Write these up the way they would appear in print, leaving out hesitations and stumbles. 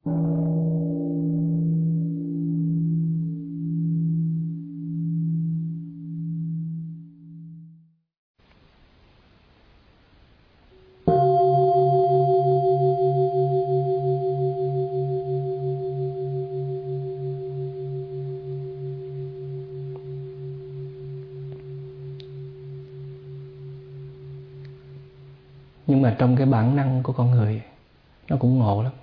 Nhưng mà trong cái bản năng của con người, nó cũng ngộ lắm.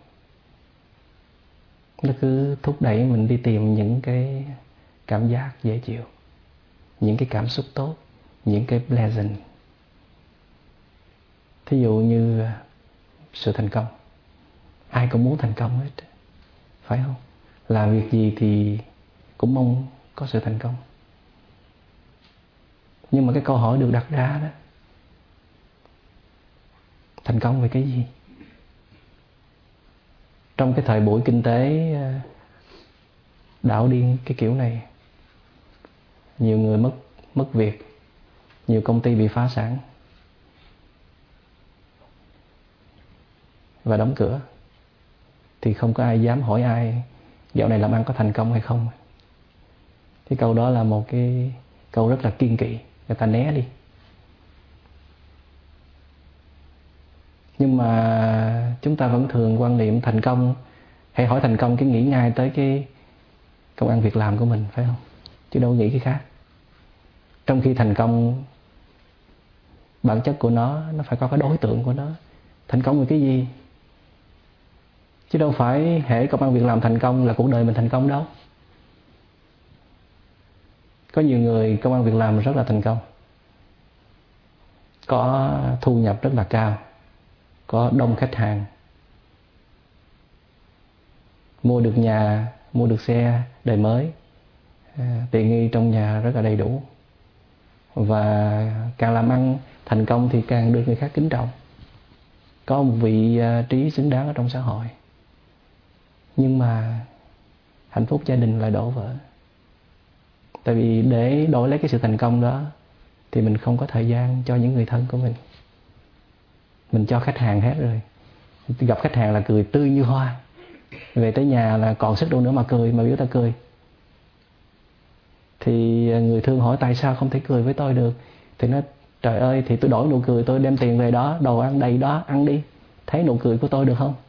Nó cứ thúc đẩy mình đi tìm những cái cảm giác dễ chịu, những cái cảm xúc tốt, những cái pleasant. Thí dụ như sự thành công. Ai cũng muốn thành công hết, phải không? Làm việc gì thì cũng mong có sự thành công. Nhưng mà cái câu hỏi được đặt ra đó, thành công về cái gì? Trong cái thời buổi kinh tế đảo điên cái kiểu này, nhiều người mất việc, nhiều công ty bị phá sản và đóng cửa, thì không có ai dám hỏi ai dạo này làm ăn có thành công hay không. Cái câu đó là một cái câu rất là kiêng kỵ, người ta né đi. Nhưng mà chúng ta vẫn thường quan niệm thành công, hay hỏi thành công cái nghĩ ngay tới cái công ăn việc làm của mình, phải không? Chứ đâu nghĩ cái khác. Trong khi thành công, bản chất của nó phải có cái đối tượng của nó. Thành công về cái gì? Chứ đâu phải hễ công ăn việc làm thành công là cuộc đời mình thành công đâu. Có nhiều người công ăn việc làm rất là thành công, có thu nhập rất là cao, có đông khách hàng, mua được nhà, mua được xe đời mới, tiện nghi trong nhà rất là đầy đủ. Và càng làm ăn thành công thì càng được người khác kính trọng, có một vị trí xứng đáng ở trong xã hội. Nhưng mà hạnh phúc gia đình lại đổ vỡ. Tại vì để đổi lấy cái sự thành công đó thì mình không có thời gian cho những người thân của mình. Mình cho khách hàng hết rồi. Gặp khách hàng là cười tươi như hoa, về tới nhà là còn sức đâu nữa mà cười, mà biểu ta cười. Thì người thương hỏi tại sao không thể cười với tôi được. Thì nói trời ơi, thì tôi đổi nụ cười, tôi đem tiền về đó, đồ ăn đầy đó, ăn đi, thấy nụ cười của tôi được không?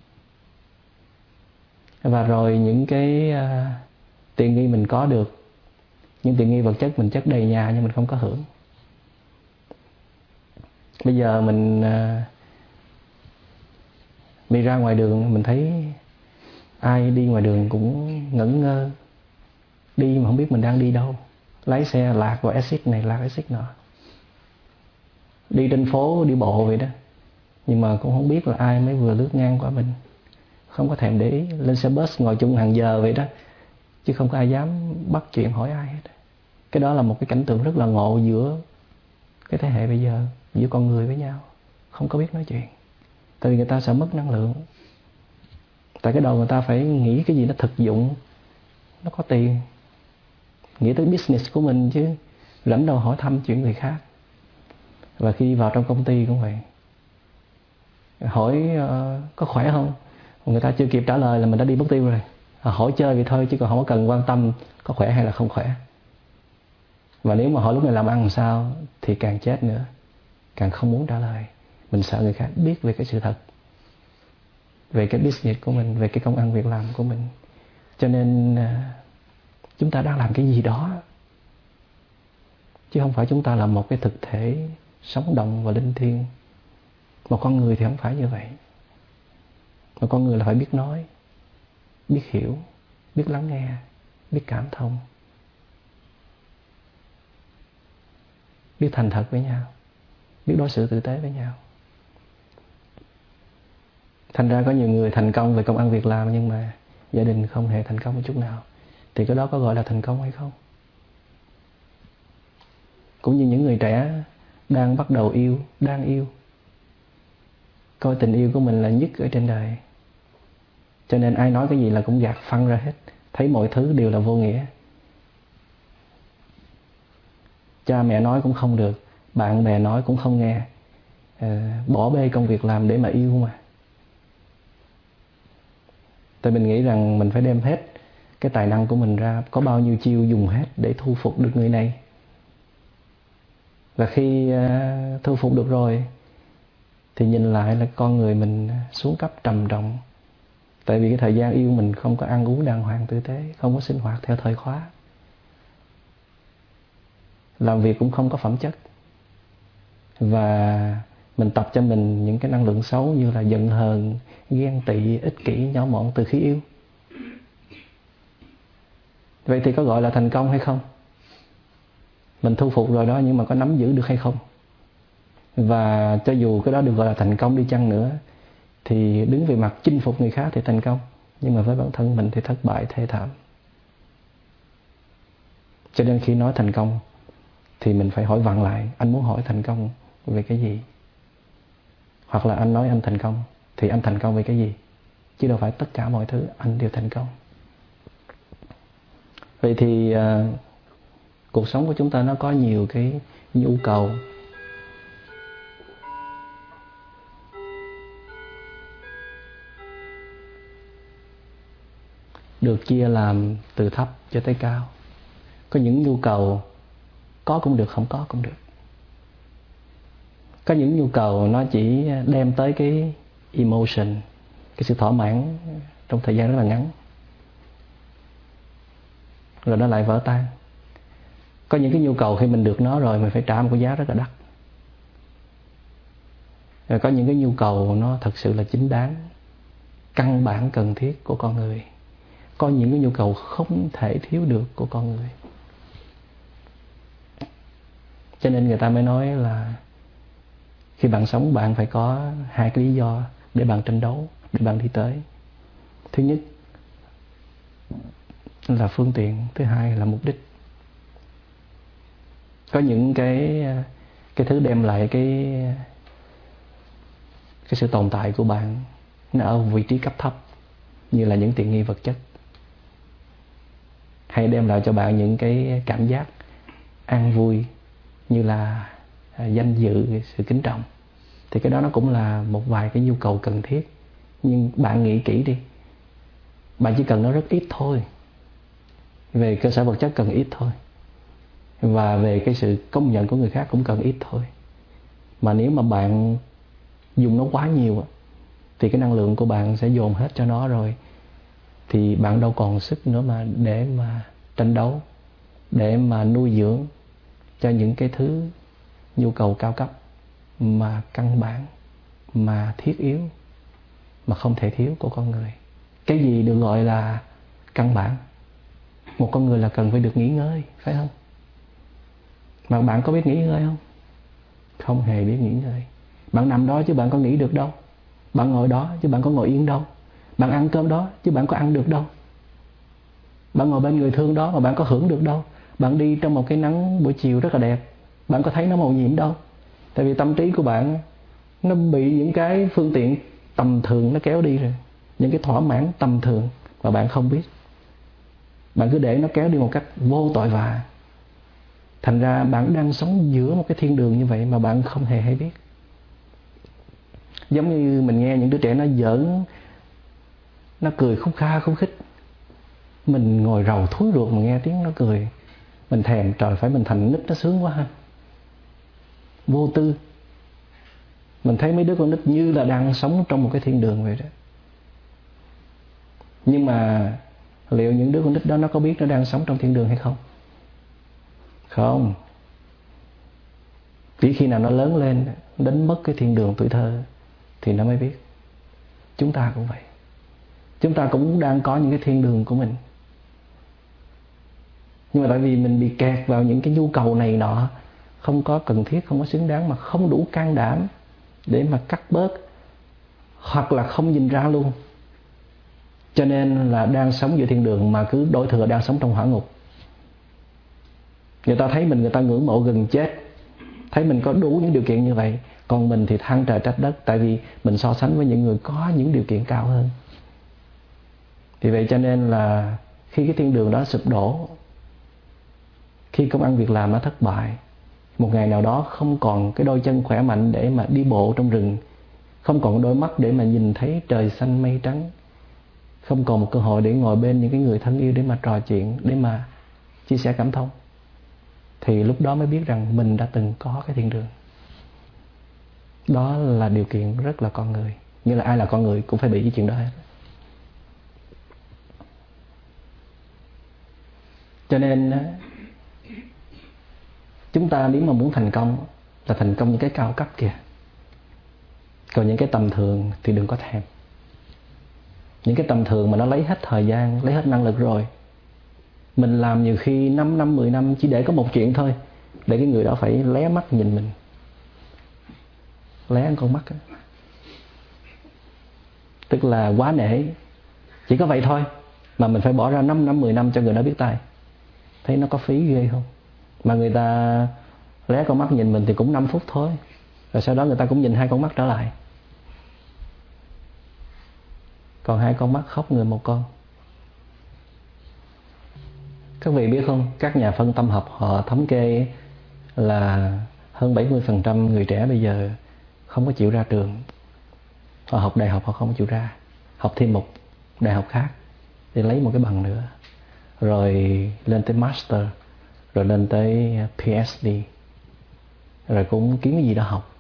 Và rồi những cái tiện nghi mình có được, những tiện nghi vật chất mình chất đầy nhà nhưng mình không có hưởng. Bây giờ mình ra ngoài đường, mình thấy ai đi ngoài đường cũng ngẩn ngơ, đi mà không biết mình đang đi đâu. Lái xe lạc vào exit này, lạc exit nọ. Đi trên phố, đi bộ vậy đó, nhưng mà cũng không biết là ai mới vừa lướt ngang qua mình. Không có thèm để ý. Lên xe bus ngồi chung hàng giờ vậy đó, chứ không có ai dám bắt chuyện hỏi ai hết. Cái đó là một cái cảnh tượng rất là ngộ giữa cái thế hệ bây giờ, giữa con người với nhau. Không có biết nói chuyện. Tại vì người ta sợ mất năng lượng. Tại cái đầu người ta phải nghĩ cái gì nó thực dụng, nó có tiền, nghĩ tới business của mình chứ rảnh đâu hỏi thăm chuyện người khác. Và khi vào trong công ty cũng vậy, hỏi có khỏe không, người ta chưa kịp trả lời là mình đã đi mất tiêu rồi. Hỏi chơi vậy thôi chứ còn không có cần quan tâm có khỏe hay là không khỏe. Và nếu mà hỏi lúc này làm ăn làm sao thì càng chết nữa, càng không muốn trả lời. Mình sợ người khác biết về cái sự thật, về cái business của mình, về cái công ăn việc làm của mình. Cho nên chúng ta đang làm cái gì đó, chứ không phải chúng ta là một cái thực thể sống động và linh thiêng. Một con người thì không phải như vậy. Một con người là phải biết nói, biết hiểu, biết lắng nghe, biết cảm thông, biết thành thật với nhau, biết đối xử tử tế với nhau. Thành ra có nhiều người thành công về công ăn việc làm nhưng mà gia đình không hề thành công một chút nào. Thì cái đó có gọi là thành công hay không? Cũng như những người trẻ đang bắt đầu yêu, đang yêu, coi tình yêu của mình là nhất ở trên đời, cho nên ai nói cái gì là cũng gạt phăng ra hết, thấy mọi thứ đều là vô nghĩa. Cha mẹ nói cũng không được, bạn bè nói cũng không nghe, bỏ bê công việc làm để mà yêu mà. Tại mình nghĩ rằng mình phải đem hết cái tài năng của mình ra, có bao nhiêu chiêu dùng hết để thu phục được người này. Và khi thu phục được rồi thì nhìn lại là con người mình xuống cấp trầm trọng. Tại vì cái thời gian yêu mình không có ăn uống đàng hoàng tử tế, không có sinh hoạt theo thời khóa, làm việc cũng không có phẩm chất. Và mình tập cho mình những cái năng lượng xấu như là giận hờn, ghen tị, ích kỷ, nhỏ mọn từ khi yêu. Vậy thì có gọi là thành công hay không? Mình thu phục rồi đó, nhưng mà có nắm giữ được hay không? Và cho dù cái đó được gọi là thành công đi chăng nữa, thì đứng về mặt chinh phục người khác thì thành công, nhưng mà với bản thân mình thì thất bại thê thảm. Cho nên khi nói thành công thì mình phải hỏi vặn lại, anh muốn hỏi thành công về cái gì? Hoặc là anh nói anh thành công thì anh thành công về cái gì? Chứ đâu phải tất cả mọi thứ anh đều thành công. Vậy thì cuộc sống của chúng ta nó có nhiều cái nhu cầu. Được chia làm từ thấp cho tới cao. Có những nhu cầu có cũng được, không có cũng được. Có những nhu cầu nó chỉ đem tới cái emotion, cái sự thỏa mãn trong thời gian rất là ngắn, rồi nó lại vỡ tan. Có những cái nhu cầu khi mình được nó rồi mình phải trả một cái giá rất là đắt. Rồi có những cái nhu cầu nó thật sự là chính đáng, căn bản cần thiết của con người. Có những cái nhu cầu không thể thiếu được của con người. Cho nên người ta mới nói là khi bạn sống bạn phải có hai cái lý do để bạn tranh đấu, để bạn đi tới. Thứ nhất là phương tiện, thứ hai là mục đích. Có những cái thứ đem lại cái sự tồn tại của bạn nó ở vị trí cấp thấp, như là những tiện nghi vật chất, hay đem lại cho bạn những cái cảm giác an vui như là danh dự, sự kính trọng. Thì cái đó nó cũng là một vài cái nhu cầu cần thiết. Nhưng bạn nghĩ kỹ đi, bạn chỉ cần nó rất ít thôi. Về cơ sở vật chất cần ít thôi, và về cái sự công nhận của người khác cũng cần ít thôi. Mà nếu mà bạn dùng nó quá nhiều thì cái năng lượng của bạn sẽ dồn hết cho nó rồi, thì bạn đâu còn sức nữa mà để mà tranh đấu, để mà nuôi dưỡng cho những cái thứ nhu cầu cao cấp mà căn bản, mà thiết yếu, mà không thể thiếu của con người. Cái gì được gọi là căn bản? Một con người là cần phải được nghỉ ngơi, phải không? Mà bạn có biết nghỉ ngơi không? Không hề biết nghỉ ngơi. Bạn nằm đó chứ bạn có nghỉ được đâu. Bạn ngồi đó chứ bạn có ngồi yên đâu. Bạn ăn cơm đó chứ bạn có ăn được đâu. Bạn ngồi bên người thương đó mà bạn có hưởng được đâu. Bạn đi trong một cái nắng buổi chiều rất là đẹp, bạn có thấy nó màu nhiệm đâu. Tại vì tâm trí của bạn nó bị những cái phương tiện tầm thường nó kéo đi rồi, những cái thỏa mãn tầm thường mà bạn không biết. Bạn cứ để nó kéo đi một cách vô tội vạ. Thành ra bạn đang sống giữa một cái thiên đường như vậy mà bạn không hề hay biết. Giống như mình nghe những đứa trẻ nó giỡn, nó cười khúc kha khúc khích, mình ngồi rầu thúi ruột mà nghe tiếng nó cười, mình thèm, trời, phải mình thành nít nó sướng quá ha. Vô tư. Mình thấy mấy đứa con nít như là đang sống trong một cái thiên đường vậy đó. Nhưng mà liệu những đứa con nít đó nó có biết nó đang sống trong thiên đường hay không? Không. Chỉ khi nào nó lớn lên, đánh mất cái thiên đường tuổi thơ thì nó mới biết. Chúng ta cũng vậy. Chúng ta cũng đang có những cái thiên đường của mình. Nhưng mà tại vì mình bị kẹt vào những cái nhu cầu này nọ, không có cần thiết, không có xứng đáng, mà không đủ can đảm để mà cắt bớt, hoặc là không nhìn ra luôn. Cho nên là đang sống giữa thiên đường mà cứ đổi thừa đang sống trong hỏa ngục. Người ta thấy mình, người ta ngưỡng mộ gần chết, thấy mình có đủ những điều kiện như vậy. Còn mình thì than trời trách đất, tại vì mình so sánh với những người có những điều kiện cao hơn. Vì vậy cho nên là khi cái thiên đường đó sụp đổ, khi công ăn việc làm nó thất bại, một ngày nào đó không còn cái đôi chân khỏe mạnh để mà đi bộ trong rừng, không còn đôi mắt để mà nhìn thấy trời xanh mây trắng, không còn một cơ hội để ngồi bên những cái người thân yêu để mà trò chuyện, để mà chia sẻ cảm thông, thì lúc đó mới biết rằng mình đã từng có cái thiên đường. Đó là điều kiện rất là con người. Như là ai là con người cũng phải bị cái chuyện đó hết. Cho nên chúng ta nếu mà muốn thành công là thành công những cái cao cấp kìa. Còn những cái tầm thường thì đừng có thèm. Những cái tầm thường mà nó lấy hết thời gian, lấy hết năng lực rồi. Mình làm nhiều khi 5 năm, 10 năm chỉ để có một chuyện thôi, để cái người đó phải lé mắt nhìn mình. Lé con mắt đó. Tức là quá nể. Chỉ có vậy thôi mà mình phải bỏ ra 5 năm, 10 năm cho người đó biết tay. Thấy nó có phí ghê không? Mà người ta lé con mắt nhìn mình thì cũng 5 phút thôi. Rồi sau đó người ta cũng nhìn 2 con mắt trở lại. Còn 2 con mắt khóc người một con. Các vị biết không, các nhà phân tâm học họ thống kê là hơn 70% người trẻ bây giờ không có chịu ra trường. Họ học đại học họ không chịu ra, học thêm một đại học khác để lấy một cái bằng nữa, rồi lên tới master, rồi lên tới PhD, rồi cũng kiếm cái gì đó học.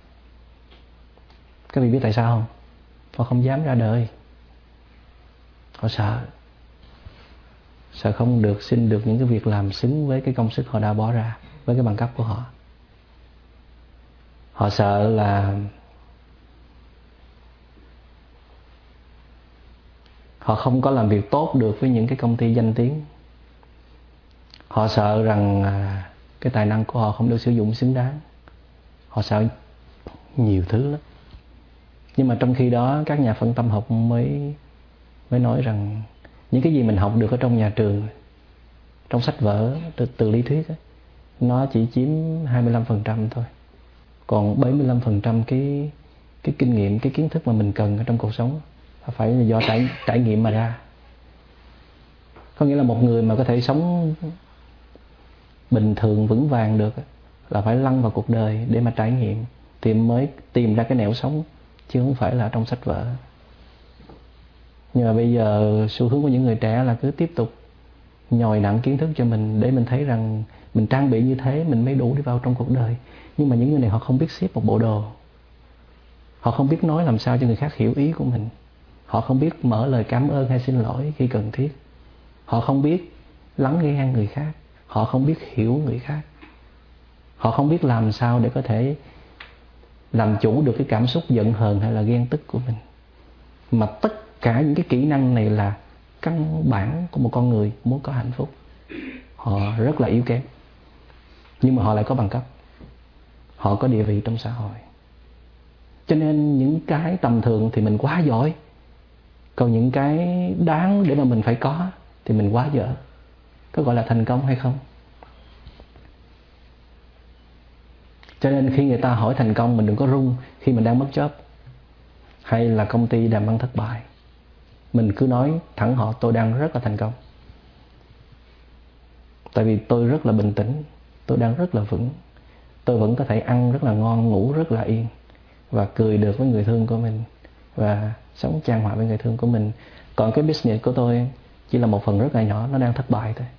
Các vị biết tại sao không? Họ không dám ra đời. Họ sợ không được xin được những cái việc làm xứng với cái công sức họ đã bỏ ra, với cái bằng cấp của họ. Họ sợ là họ không có làm việc tốt được với những cái công ty danh tiếng. Họ sợ rằng cái tài năng của họ không được sử dụng xứng đáng. Họ sợ nhiều thứ lắm. Nhưng mà trong khi đó các nhà phân tâm học mới nói rằng những cái gì mình học được ở trong nhà trường, trong sách vở, từ lý thuyết ấy, nó chỉ chiếm 25% thôi. Còn 75% cái kinh nghiệm, cái kiến thức mà mình cần ở trong cuộc sống phải là do trải nghiệm mà ra. Có nghĩa là một người mà có thể sống bình thường vững vàng được là phải lăn vào cuộc đời để mà trải nghiệm thì mới tìm ra cái nẻo sống, chứ không phải là trong sách vở. Nhưng mà bây giờ xu hướng của những người trẻ là cứ tiếp tục nhồi nặng kiến thức cho mình, để mình thấy rằng mình trang bị như thế mình mới đủ đi vào trong cuộc đời. Nhưng mà những người này họ không biết xếp một bộ đồ. Họ không biết nói làm sao cho người khác hiểu ý của mình. Họ không biết mở lời cảm ơn hay xin lỗi khi cần thiết. Họ không biết lắng nghe người khác. Họ không biết hiểu người khác. Họ không biết làm sao để có thể làm chủ được cái cảm xúc giận hờn hay là ghen tức của mình. Mà tất cả những cái kỹ năng này là căn bản của một con người muốn có hạnh phúc. Họ rất là yếu kém, nhưng mà họ lại có bằng cấp, họ có địa vị trong xã hội. Cho nên những cái tầm thường thì mình quá giỏi, còn những cái đáng để mà mình phải có thì mình quá dở. Có gọi là thành công hay không? Cho nên khi người ta hỏi thành công, mình đừng có run khi mình đang mất job hay là công ty làm ăn thất bại. Mình cứ nói thẳng họ tôi đang rất là thành công. Tại vì tôi rất là bình tĩnh, tôi đang rất là vững. Tôi vẫn có thể ăn rất là ngon, ngủ rất là yên, và cười được với người thương của mình, và sống chan hòa với người thương của mình. Còn cái business của tôi chỉ là một phần rất là nhỏ, nó đang thất bại thôi.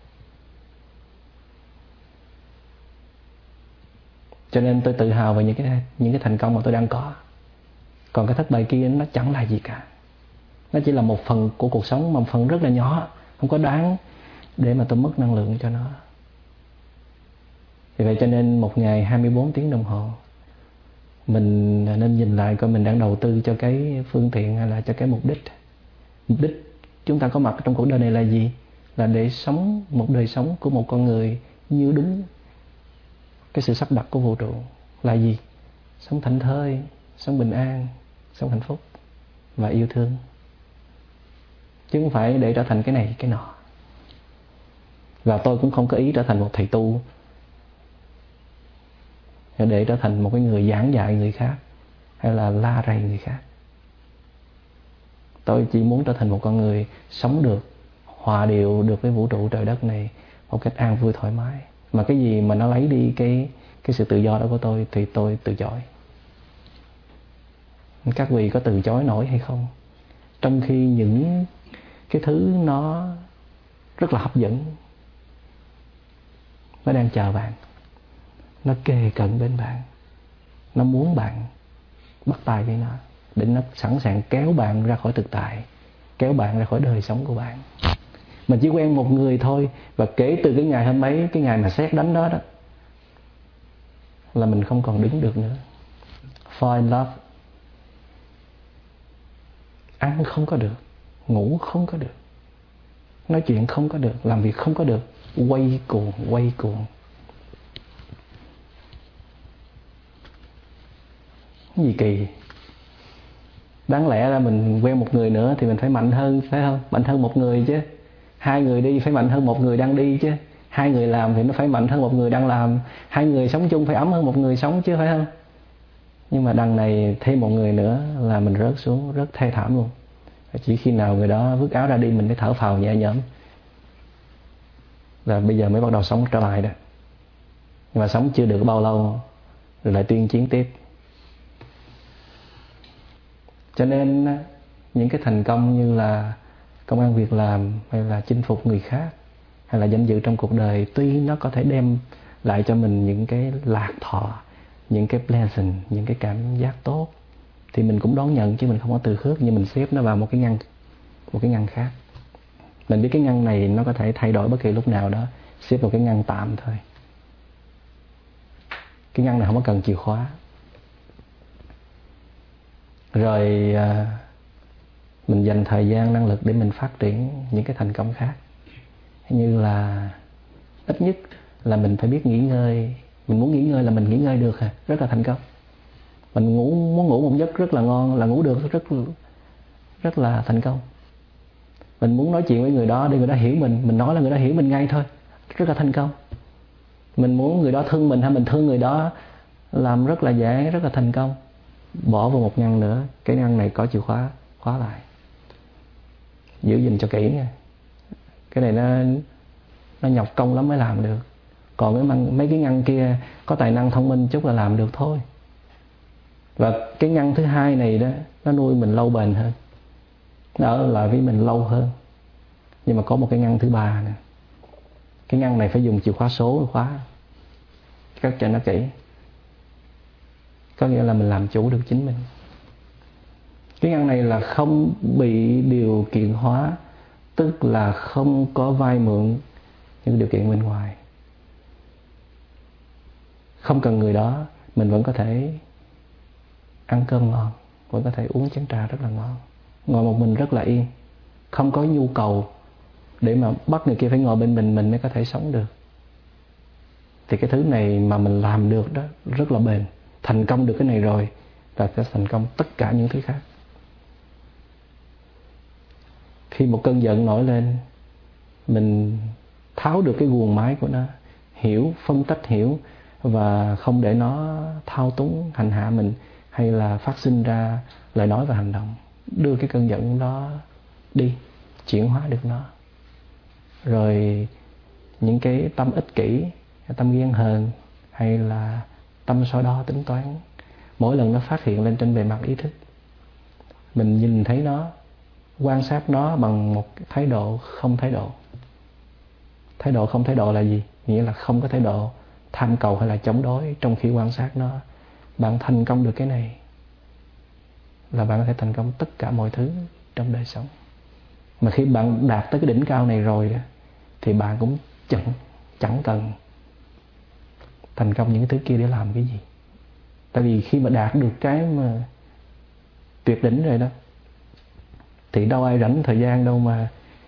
Cho nên tôi tự hào về những cái thành công mà tôi đang có. Còn cái thất bại kia nó chẳng là gì cả. Nó chỉ là một phần của cuộc sống, mà một phần rất là nhỏ, không có đáng để mà tôi mất năng lượng cho nó. Vì vậy cho nên một ngày 24 tiếng đồng hồ, mình nên nhìn lại coi mình đang đầu tư cho cái phương tiện hay là cho cái mục đích. Mục đích chúng ta có mặt trong cuộc đời này là gì? Là để sống một đời sống của một con người như đúng cái sự sắp đặt của vũ trụ. Là gì? Sống thảnh thơi, sống bình an, sống hạnh phúc và yêu thương. Chứ không phải để trở thành cái này cái nọ. Và tôi cũng không có ý trở thành một thầy tu để trở thành một cái người giảng dạy người khác hay là la rầy người khác. Tôi chỉ muốn trở thành một con người sống được, hòa điệu được với vũ trụ trời đất này một cách an vui thoải mái. Mà cái gì mà nó lấy đi cái sự tự do đó của tôi thì tôi từ chối. Các vị có từ chối nổi hay không? Trong khi những cái thứ nó rất là hấp dẫn, nó đang chờ bạn, nó kề cận bên bạn, nó muốn bạn bắt tay với nó, để nó sẵn sàng kéo bạn ra khỏi thực tại, kéo bạn ra khỏi đời sống của bạn. Mình chỉ quen một người thôi, và kể từ cái ngày hôm ấy, cái ngày mà sét đánh đó là mình không còn đứng được nữa. Fall in love. Ăn không có được, ngủ không có được, nói chuyện không có được, làm việc không có được, quay cuồng. Cái gì kỳ. Đáng lẽ ra mình quen một người nữa thì mình phải mạnh hơn, phải không? Mạnh hơn một người chứ. 2 người đi phải mạnh hơn một người đang đi chứ. 2 người làm thì nó phải mạnh hơn một người đang làm. 2 người sống chung phải ấm hơn một người sống chứ, phải không? Nhưng mà đằng này thêm một người nữa là mình rớt xuống, rất thê thảm luôn. Chỉ khi nào người đó vứt áo ra đi mình mới thở phào nhẹ nhõm, là bây giờ mới bắt đầu sống trở lại đó. Nhưng mà sống chưa được bao lâu rồi lại tuyên chiến tiếp. Cho nên những cái thành công như là công ăn việc làm, hay là chinh phục người khác, hay là danh dự trong cuộc đời, tuy nó có thể đem lại cho mình những cái lạc thọ, những cái pleasant, những cái cảm giác tốt, thì mình cũng đón nhận chứ mình không có từ khước, nhưng mình xếp nó vào một cái ngăn khác. Mình biết cái ngăn này nó có thể thay đổi bất kỳ lúc nào đó, xếp vào cái ngăn tạm thôi. Cái ngăn này không có cần chìa khóa. Rồi mình dành thời gian, năng lực để mình phát triển những cái thành công khác. Như là ít nhất là mình phải biết nghỉ ngơi. Mình muốn nghỉ ngơi là mình nghỉ ngơi được, rất là thành công. Mình muốn ngủ một giấc rất là ngon là ngủ được, rất là thành công. Mình muốn nói chuyện với người đó để người đó hiểu mình nói là người đó hiểu mình ngay thôi, rất là thành công. Mình muốn người đó thương mình hay mình thương người đó, làm rất là dễ, rất là thành công. Bỏ vào một ngăn nữa, cái ngăn này có chìa khóa, khóa lại. Giữ gìn cho kỹ nha. Cái này nó nhọc công lắm mới làm được. Còn mấy cái ngăn kia có tài năng thông minh chút là làm được thôi. Và cái ngăn thứ hai này đó, nó nuôi mình lâu bền hơn, nó ở lại với mình lâu hơn. Nhưng mà có một cái ngăn thứ ba nè. Cái ngăn này phải dùng chìa khóa số khóa, cất cho nó kỹ. Có nghĩa là mình làm chủ được chính mình. Cái ngăn này là không bị điều kiện hóa, tức là không có vay mượn những điều kiện bên ngoài. Không cần người đó, mình vẫn có thể ăn cơm ngon, vẫn có thể uống chén trà rất là ngon, ngồi một mình rất là yên, không có nhu cầu để mà bắt người kia phải ngồi bên mình mới có thể sống được. Thì cái thứ này mà mình làm được đó rất là bền. Thành công được cái này rồi là sẽ thành công tất cả những thứ khác. Khi một cơn giận nổi lên, mình tháo được cái guồng máy của nó, hiểu, phân tách hiểu, và không để nó thao túng hành hạ mình, hay là phát sinh ra lời nói và hành động. Đưa cái cơn giận đó đi, chuyển hóa được nó. Rồi những cái tâm ích kỷ, tâm ghen hờn, hay là tâm so đo tính toán, mỗi lần nó phát hiện lên trên bề mặt ý thức, mình nhìn thấy nó, quan sát nó bằng một thái độ không thái độ. Thái độ không thái độ là gì? Nghĩa là không có thái độ tham cầu hay là chống đối trong khi quan sát nó. Bạn thành công được cái này là bạn có thể thành công tất cả mọi thứ trong đời sống. Mà khi bạn đạt tới cái đỉnh cao này rồi thì bạn cũng chẳng cần thành công những thứ kia để làm cái gì. Tại vì khi mà đạt được cái mà tuyệt đỉnh rồi đó thì đâu ai rảnh thời gian đâu mà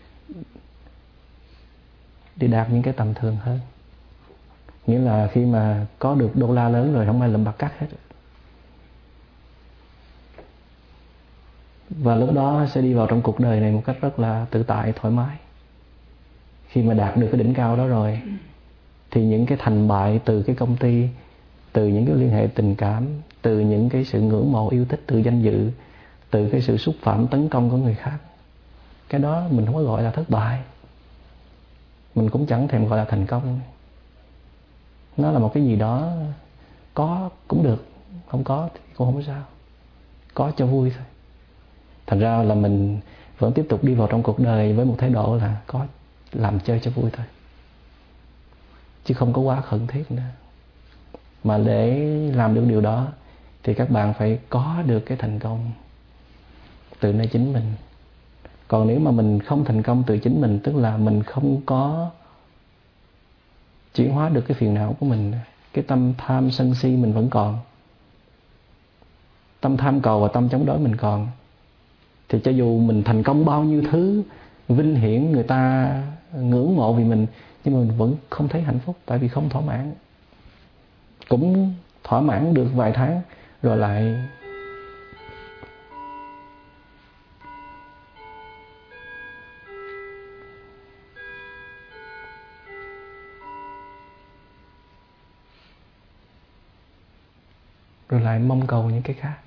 đi đạt những cái tầm thường hơn. Nghĩa là khi mà có được đô la lớn rồi không ai lụm bạc cắt hết. Và lúc đó sẽ đi vào trong cuộc đời này một cách rất là tự tại, thoải mái. Khi mà đạt được cái đỉnh cao đó rồi thì những cái thành bại từ cái công ty, từ những cái liên hệ tình cảm, từ những cái sự ngưỡng mộ yêu thích, từ danh dự, từ cái sự xúc phạm tấn công của người khác, cái đó mình không có gọi là thất bại, mình cũng chẳng thèm gọi là thành công. Nó là một cái gì đó có cũng được, không có thì cũng không sao, có cho vui thôi. Thành ra là mình vẫn tiếp tục đi vào trong cuộc đời với một thái độ là có làm chơi cho vui thôi, chứ không có quá khẩn thiết nữa. Mà để làm được điều đó thì các bạn phải có được cái thành công từ nơi chính mình. Còn nếu mà mình không thành công từ chính mình, tức là mình không có chuyển hóa được cái phiền não của mình, cái tâm tham sân si mình vẫn còn, tâm tham cầu và tâm chống đối mình còn, thì cho dù mình thành công bao nhiêu thứ vinh hiển, người ta ngưỡng mộ vì mình, nhưng mà mình vẫn không thấy hạnh phúc, tại vì không thỏa mãn. Cũng thỏa mãn được vài tháng rồi lại mong cầu những cái khác.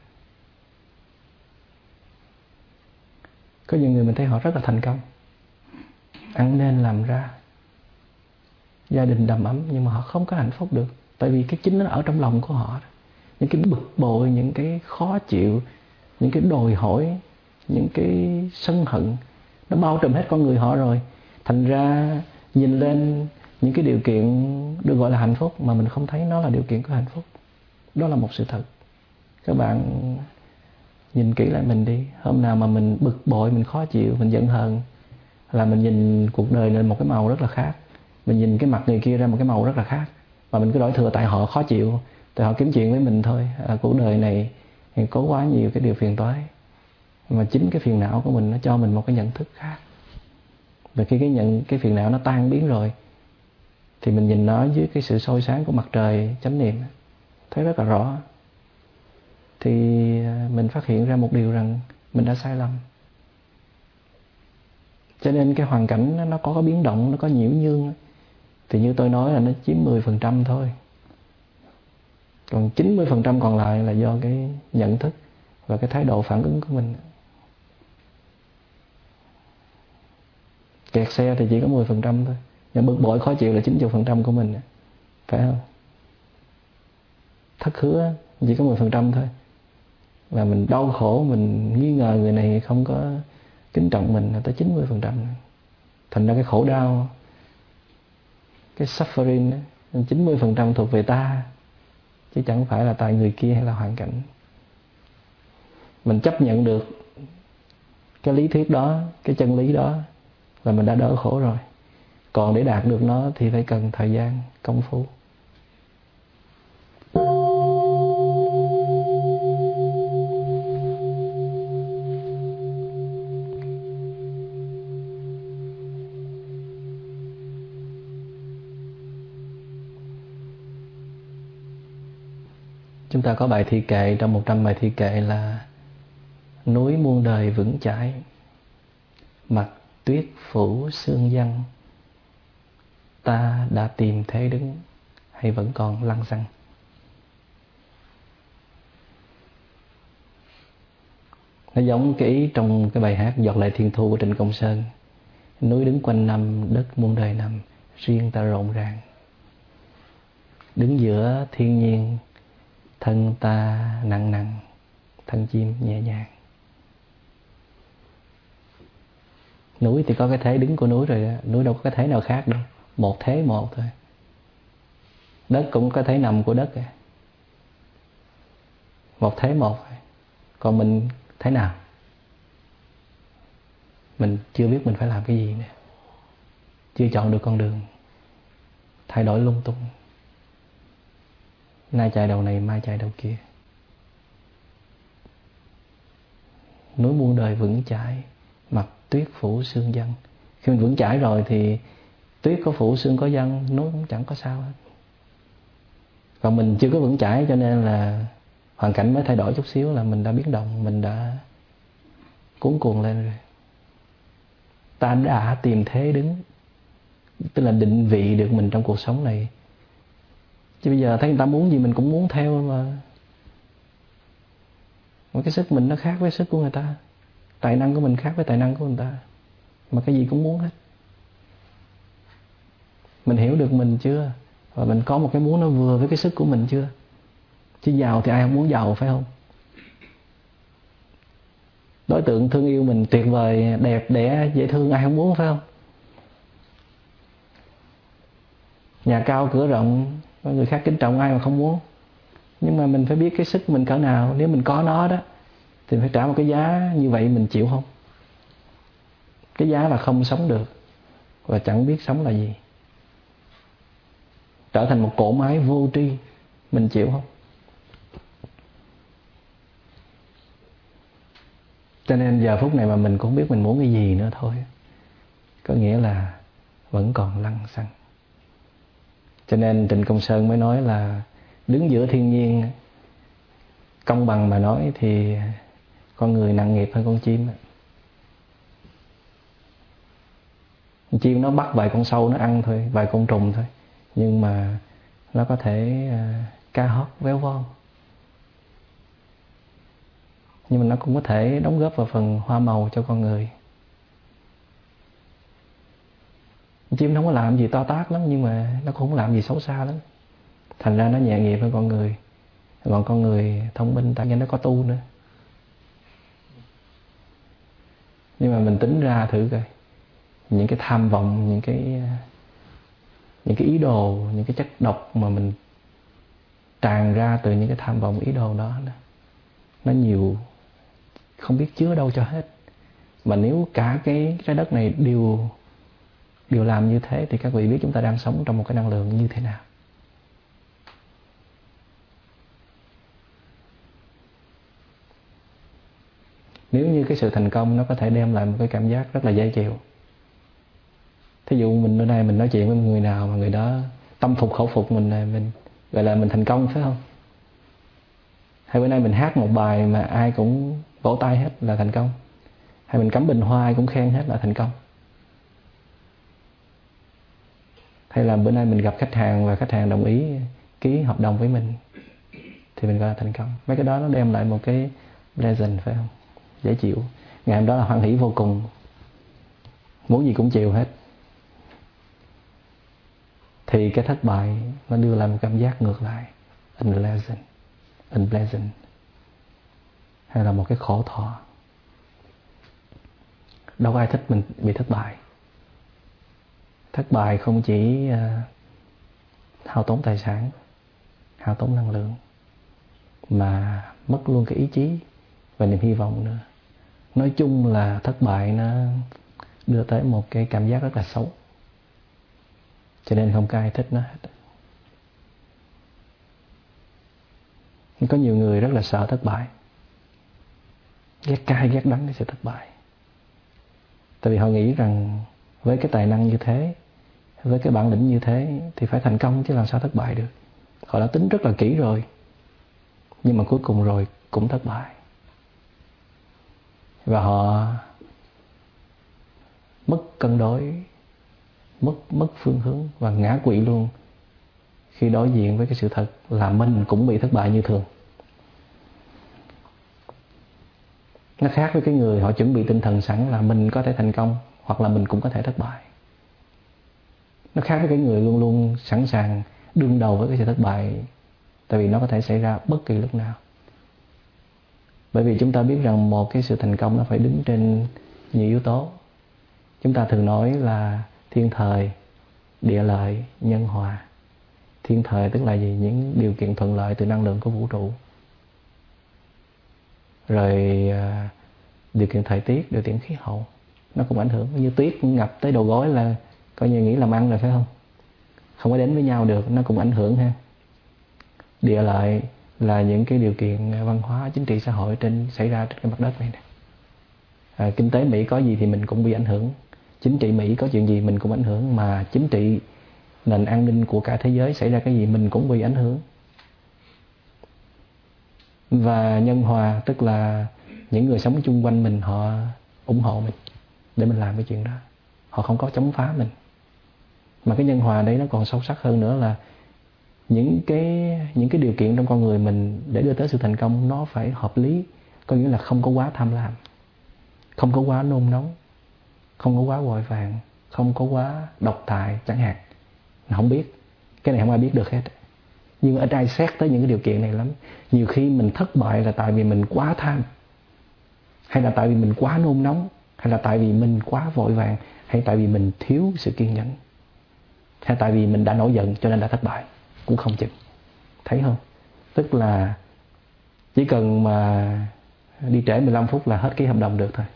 Có nhiều người mình thấy họ rất là thành công, ăn nên làm ra, gia đình đầm ấm, nhưng mà họ không có hạnh phúc được. Tại vì cái chính nó ở trong lòng của họ. Những cái bực bội, những cái khó chịu, những cái đòi hỏi, những cái sân hận, nó bao trùm hết con người họ rồi. Thành ra nhìn lên những cái điều kiện được gọi là hạnh phúc mà mình không thấy nó là điều kiện của hạnh phúc. Đó là một sự thật. Các bạn nhìn kỹ lại mình đi. Hôm nào mà mình bực bội, mình khó chịu, mình giận hờn, là mình nhìn cuộc đời lên một cái màu rất là khác. Mình nhìn cái mặt người kia ra một cái màu rất là khác. Và mình cứ đổ thừa tại họ khó chịu, tại họ kiếm chuyện với mình thôi. Cuộc đời này thì có quá nhiều cái điều phiền toái. Mà chính cái phiền não của mình nó cho mình một cái nhận thức khác. Và khi cái phiền não nó tan biến rồi, thì mình nhìn nó dưới cái sự soi sáng của mặt trời chánh niệm, thấy rất là rõ. Thì mình phát hiện ra một điều rằng mình đã sai lầm. Cho nên cái hoàn cảnh nó có biến động, nó có nhiễu nhương, thì như tôi nói là nó chiếm 10% thôi. Còn 90% còn lại là do cái nhận thức và cái thái độ phản ứng của mình. Kẹt xe thì chỉ có 10% thôi, nhưng bực bội khó chịu là 90% của mình, phải không? Thất hứa chỉ có 10% thôi. Và mình đau khổ, mình nghi ngờ người này không có kính trọng mình là tới 90%. Thành ra cái khổ đau, cái suffering 90% thuộc về ta, chứ chẳng phải là tại người kia hay là hoàn cảnh. Mình chấp nhận được cái lý thuyết đó, cái chân lý đó là mình đã đỡ khổ rồi. Còn để đạt được nó thì phải cần thời gian, công phu. Chúng ta có bài thi kệ trong 100 bài thi kệ là: núi muôn đời vững chãi, mặt tuyết phủ sương giăng, ta đã tìm thế đứng, hay vẫn còn lăng xăng. Nó giống cái ý trong cái bài hát Giọt lệ thiên thu của Trịnh Công Sơn: núi đứng quanh năm, đất muôn đời nằm, riêng ta rộn ràng. Đứng giữa thiên nhiên, thân ta nặng nặng, thân chim nhẹ nhàng. Núi thì có cái thế đứng của núi rồi, núi đâu có cái thế nào khác đâu, một thế một thôi. Đất cũng có thế nằm của đất, một thế một. Còn mình thế nào? Mình chưa biết mình phải làm cái gì nữa, chưa chọn được con đường, thay đổi lung tung, nay chạy đầu này mai chạy đầu kia. Núi muôn đời vững chãi, mặt tuyết phủ sương giăng. Khi mình vững chãi rồi thì tuyết có phủ sương có giăng, núi cũng chẳng có sao hết. Còn mình chưa có vững chãi, cho nên là hoàn cảnh mới thay đổi chút xíu là mình đã biến động, mình đã cuống cuồng lên rồi. Ta đã tìm thế đứng, tức là định vị được mình trong cuộc sống này. Chứ bây giờ thấy người ta muốn gì mình cũng muốn theo mà. Mà cái sức mình nó khác với sức của người ta, tài năng của mình khác với tài năng của người ta, mà cái gì cũng muốn hết. Mình hiểu được mình chưa? Và mình có một cái muốn nó vừa với cái sức của mình chưa? Chứ giàu thì ai không muốn giàu, phải không? Đối tượng thương yêu mình tuyệt vời, đẹp đẽ, dễ thương, ai không muốn, phải không? Nhà cao cửa rộng, người khác kính trọng, ai mà không muốn. Nhưng mà mình phải biết cái sức mình cỡ nào. Nếu mình có nó đó thì phải trả một cái giá như vậy, mình chịu không? Cái giá là không sống được và chẳng biết sống là gì, trở thành một cỗ máy vô tri, mình chịu không? Cho nên giờ phút này mà mình cũng không biết mình muốn cái gì nữa thôi. Có nghĩa là vẫn còn lăng xăng. Cho nên Trịnh Công Sơn mới nói là đứng giữa thiên nhiên, công bằng mà nói thì con người nặng nghiệp hơn con chim. Con chim nó bắt vài con sâu nó ăn thôi, vài con trùng thôi, nhưng mà nó có thể ca hót véo von. Nhưng mà nó cũng có thể đóng góp vào phần hoa màu cho con người. Con chim nó không có làm gì to tát lắm, nhưng mà nó cũng không làm gì xấu xa lắm. Thành ra nó nhẹ nghiệp hơn con người. Còn con người thông minh, tại vì nó có tu nữa. Nhưng mà mình tính ra thử coi, những cái tham vọng, những cái ý đồ, những cái chất độc mà mình tràn ra từ những cái tham vọng ý đồ đó, nó nhiều không biết chứa đâu cho hết. Mà nếu cả cái trái đất này đều làm như thế thì các vị biết chúng ta đang sống trong một cái năng lượng như thế nào. Nếu như cái sự thành công nó có thể đem lại một cái cảm giác rất là dễ chịu. Thí dụ mình bữa nay mình nói chuyện với một người nào mà người đó tâm phục khẩu phục mình, mình gọi là mình thành công, phải không? Hay bữa nay mình hát một bài mà ai cũng vỗ tay hết là thành công. Hay mình cắm bình hoa ai cũng khen hết là thành công. Hay là bữa nay mình gặp khách hàng và khách hàng đồng ý ký hợp đồng với mình thì mình gọi là thành công. Mấy cái đó nó đem lại một cái pleasant, phải không? Dễ chịu. Ngày hôm đó là hoan hỷ vô cùng, muốn gì cũng chịu hết. Thì cái thất bại nó đưa lại một cảm giác ngược lại, unpleasant, hay là một cái khổ thọ. Đâu có ai thích mình bị thất bại. Thất bại không chỉ hao tốn tài sản, hao tốn năng lượng, mà mất luôn cái ý chí và niềm hy vọng nữa. Nói chung là thất bại nó đưa tới một cái cảm giác rất là xấu. Cho nên không có ai thích nó hết. Có nhiều người rất là sợ thất bại, ghét cay ghét đắng cái sự thất bại. Tại vì họ nghĩ rằng với cái tài năng như thế, với cái bản lĩnh như thế thì phải thành công chứ làm sao thất bại được. Họ đã tính rất là kỹ rồi, nhưng mà cuối cùng rồi cũng thất bại. Và họ mất cân đối, mất phương hướng và ngã quỵ luôn khi đối diện với cái sự thật là mình cũng bị thất bại như thường. Nó khác với cái người họ chuẩn bị tinh thần sẵn là mình có thể thành công hoặc là mình cũng có thể thất bại. Nó khác với cái người luôn luôn sẵn sàng đương đầu với cái sự thất bại, tại vì nó có thể xảy ra bất kỳ lúc nào. Bởi vì chúng ta biết rằng một cái sự thành công nó phải đứng trên nhiều yếu tố. Chúng ta thường nói là thiên thời, địa lợi, nhân hòa. Thiên thời tức là gì? Những điều kiện thuận lợi từ năng lượng của vũ trụ. Rồi điều kiện thời tiết, điều kiện khí hậu nó cũng ảnh hưởng. Như tuyết cũng ngập tới đầu gối là coi như nghĩ làm ăn rồi, phải không? Không có đến với nhau được, nó cũng ảnh hưởng ha. Địa lợi là những cái điều kiện văn hóa, chính trị, xã hội xảy ra trên cái mặt đất này nè. Kinh tế Mỹ có gì thì mình cũng bị ảnh hưởng. Chính trị Mỹ có chuyện gì mình cũng ảnh hưởng. Mà chính trị, nền an ninh của cả thế giới xảy ra cái gì mình cũng bị ảnh hưởng. Và nhân hòa tức là những người sống chung quanh mình họ ủng hộ mình để mình làm cái chuyện đó. Họ không có chống phá mình. Mà cái nhân hòa đấy nó còn sâu sắc hơn nữa là những cái điều kiện trong con người mình để đưa tới sự thành công nó phải hợp lý. Có nghĩa là không có quá tham lam, không có quá nôn nóng, không có quá vội vàng, không có quá độc tài chẳng hạn. Nó không biết. Cái này không ai biết được hết. Nhưng ít ai xét tới những cái điều kiện này lắm. Nhiều khi mình thất bại là tại vì mình quá tham. Hay là tại vì mình quá nôn nóng? Hay là tại vì mình quá vội vàng? Hay tại vì mình thiếu sự kiên nhẫn? Hay tại vì mình đã nổi giận cho nên đã thất bại? Cũng không chừng. Thấy không? Tức là chỉ cần mà đi trễ 15 phút là hết ký hợp đồng được thôi.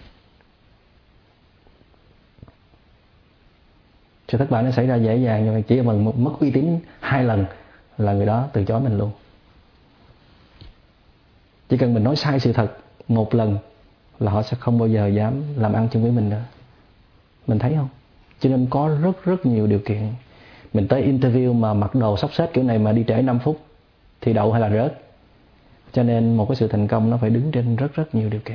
Sự thất bại nó xảy ra dễ dàng, nhưng mà chỉ cần mất uy tín 2 lần là người đó từ chối mình luôn. Chỉ cần mình nói sai sự thật 1 lần là họ sẽ không bao giờ dám làm ăn chung với mình nữa. Mình thấy không? Cho nên có rất nhiều điều kiện. Mình tới interview mà mặc đồ xốc xếch kiểu này mà đi trễ 5 phút thì đậu hay là rớt. Cho nên một cái sự thành công nó phải đứng trên rất nhiều điều kiện.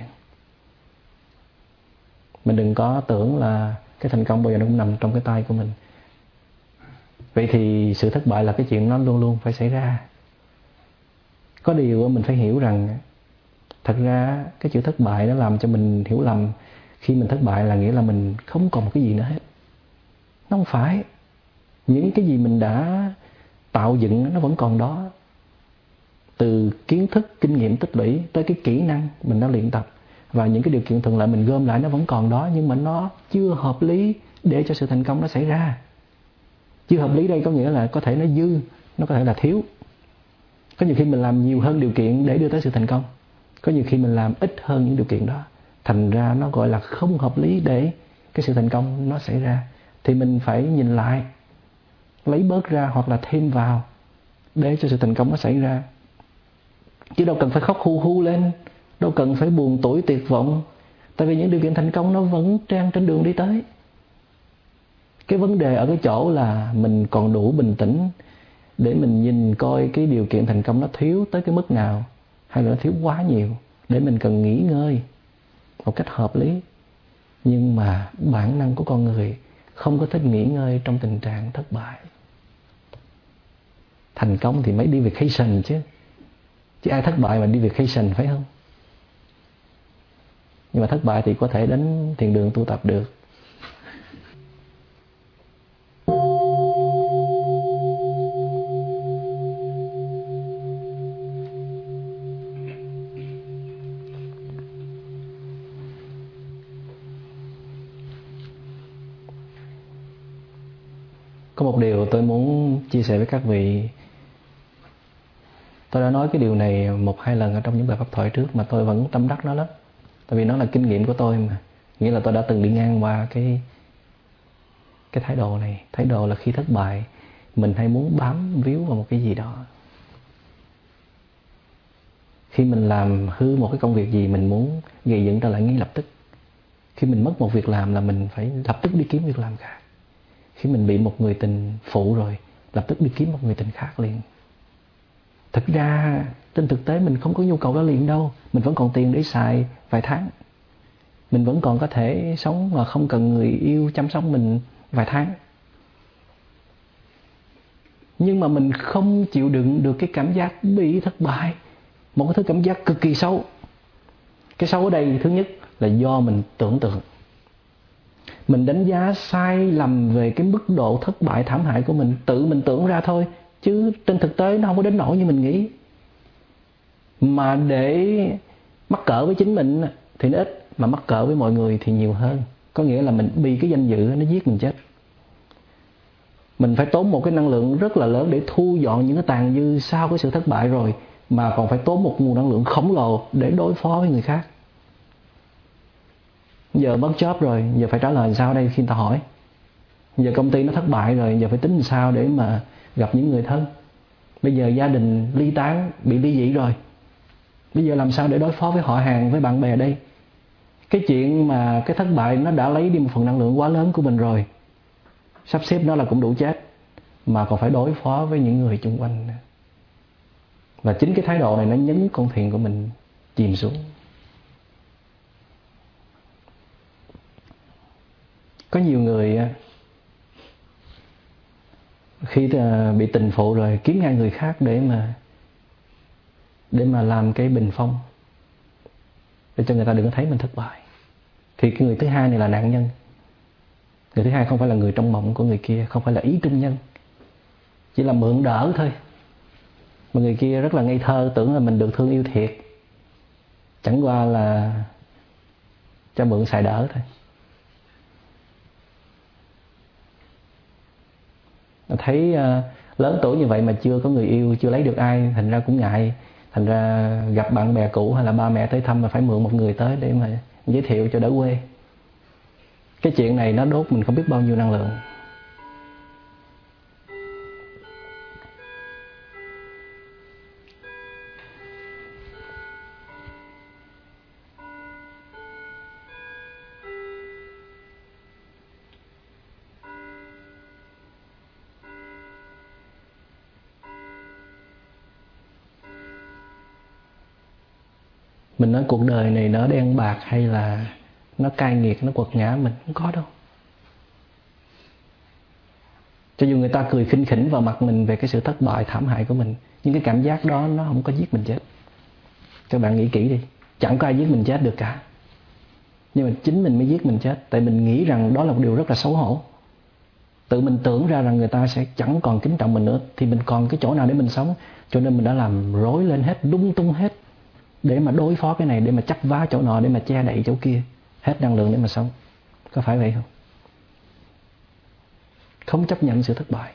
Mình đừng có tưởng là cái thành công bao giờ nó cũng nằm trong cái tay của mình. Vậy thì sự thất bại là cái chuyện nó luôn luôn phải xảy ra. Có điều mình phải hiểu rằng thật ra cái chữ thất bại nó làm cho mình hiểu lầm. Khi mình thất bại là nghĩa là mình không còn một cái gì nữa hết. Nó không phải. Những cái gì mình đã tạo dựng nó vẫn còn đó. Từ kiến thức, kinh nghiệm tích lũy tới cái kỹ năng mình đã luyện tập, và những cái điều kiện thuận lợi mình gom lại nó vẫn còn đó, nhưng mà nó chưa hợp lý để cho sự thành công nó xảy ra. Chưa hợp lý đây có nghĩa là có thể nó dư, nó có thể là thiếu. Có nhiều khi mình làm nhiều hơn điều kiện để đưa tới sự thành công. Có nhiều khi mình làm ít hơn những điều kiện đó. Thành ra nó gọi là không hợp lý để cái sự thành công nó xảy ra. Thì mình phải nhìn lại, lấy bớt ra hoặc là thêm vào để cho sự thành công nó xảy ra. Chứ đâu cần phải khóc hu hu lên, đâu cần phải buồn tủi tuyệt vọng. Tại vì những điều kiện thành công nó vẫn đang trên đường đi tới. Cái vấn đề ở cái chỗ là mình còn đủ bình tĩnh để mình nhìn coi cái điều kiện thành công nó thiếu tới cái mức nào, hay là nó thiếu quá nhiều, để mình cần nghỉ ngơi một cách hợp lý. Nhưng mà bản năng của con người không có thích nghỉ ngơi trong tình trạng thất bại. Thành công thì mới đi vacation chứ ai thất bại mà đi vacation, phải không? Nhưng mà thất bại thì có thể đến thiền đường tu tập được. Có một điều tôi muốn chia sẻ với các vị. Tôi đã nói cái điều này 1-2 lần ở trong những bài pháp thoại trước mà tôi vẫn tâm đắc nó lắm. Tại vì nó là kinh nghiệm của tôi mà. Nghĩa là tôi đã từng đi ngang qua cái thái độ này. Thái độ là khi thất bại mình hay muốn bám víu vào một cái gì đó. Khi mình làm hư một cái công việc gì mình muốn gây dựng trở lại ngay lập tức. Khi mình mất một việc làm là mình phải lập tức đi kiếm việc làm khác. Khi mình bị một người tình phụ rồi, lập tức đi kiếm một người tình khác liền. Thực ra trên thực tế mình không có nhu cầu đó liền đâu. Mình vẫn còn tiền để xài vài tháng. Mình vẫn còn có thể sống mà không cần người yêu chăm sóc mình vài tháng. Nhưng mà mình không chịu đựng được cái cảm giác bị thất bại. Một cái thứ cảm giác cực kỳ xấu. Cái xấu ở đây thứ nhất là do mình tưởng tượng. Mình đánh giá sai lầm về cái mức độ thất bại thảm hại của mình. Tự mình tưởng ra thôi, chứ trên thực tế nó không có đến nỗi như mình nghĩ. Mà để mắc cỡ với chính mình thì nó ít, mà mắc cỡ với mọi người thì nhiều hơn. Có nghĩa là mình bị cái danh dự nó giết mình chết. Mình phải tốn một cái năng lượng rất là lớn để thu dọn những cái tàn dư sau cái sự thất bại rồi, mà còn phải tốn một nguồn năng lượng khổng lồ để đối phó với người khác. Giờ mất job rồi, giờ phải trả lời sao đây khi người ta hỏi. Giờ công ty nó thất bại rồi, giờ phải tính làm sao để mà gặp những người thân. Bây giờ gia đình ly tán, bị ly dị rồi. Bây giờ làm sao để đối phó với họ hàng, với bạn bè đây. Cái chuyện mà cái thất bại nó đã lấy đi một phần năng lượng quá lớn của mình rồi. Sắp xếp nó là cũng đủ chết, mà còn phải đối phó với những người xung quanh. Và chính cái thái độ này nó nhấn con thuyền của mình chìm xuống. Có nhiều người khi bị tình phụ rồi kiếm ngay người khác để mà làm cái bình phong, để cho người ta đừng có thấy mình thất bại. Thì cái người thứ hai này là nạn nhân. Người thứ hai không phải là người trong mộng của người kia, không phải là ý trung nhân, chỉ là mượn đỡ thôi. Mà người kia rất là ngây thơ, tưởng là mình được thương yêu thiệt. Chẳng qua là cho mượn xài đỡ thôi. Thấy lớn tuổi như vậy mà chưa có người yêu, chưa lấy được ai, thành ra cũng ngại. Thành ra gặp bạn bè cũ hay là ba mẹ tới thăm mà phải mượn một người tới để mà giới thiệu cho đỡ quê. Cái chuyện này nó đốt mình không biết bao nhiêu năng lượng. Mình nói cuộc đời này nó đen bạc hay là nó cay nghiệt, nó quật ngã mình, không có đâu. Cho dù người ta cười khinh khỉnh vào mặt mình về cái sự thất bại thảm hại của mình, nhưng cái cảm giác đó nó không có giết mình chết. Các bạn nghĩ kỹ đi, chẳng có ai giết mình chết được cả. Nhưng mà chính mình mới giết mình chết. Tại mình nghĩ rằng đó là một điều rất là xấu hổ. Tự mình tưởng ra rằng người ta sẽ chẳng còn kính trọng mình nữa, thì mình còn cái chỗ nào để mình sống. Cho nên mình đã làm rối lên hết, lung tung hết, để mà đối phó cái này, để mà chấp vá chỗ nọ, để mà che đậy chỗ kia. Hết năng lượng để mà sống. Có phải vậy không? Không chấp nhận sự thất bại.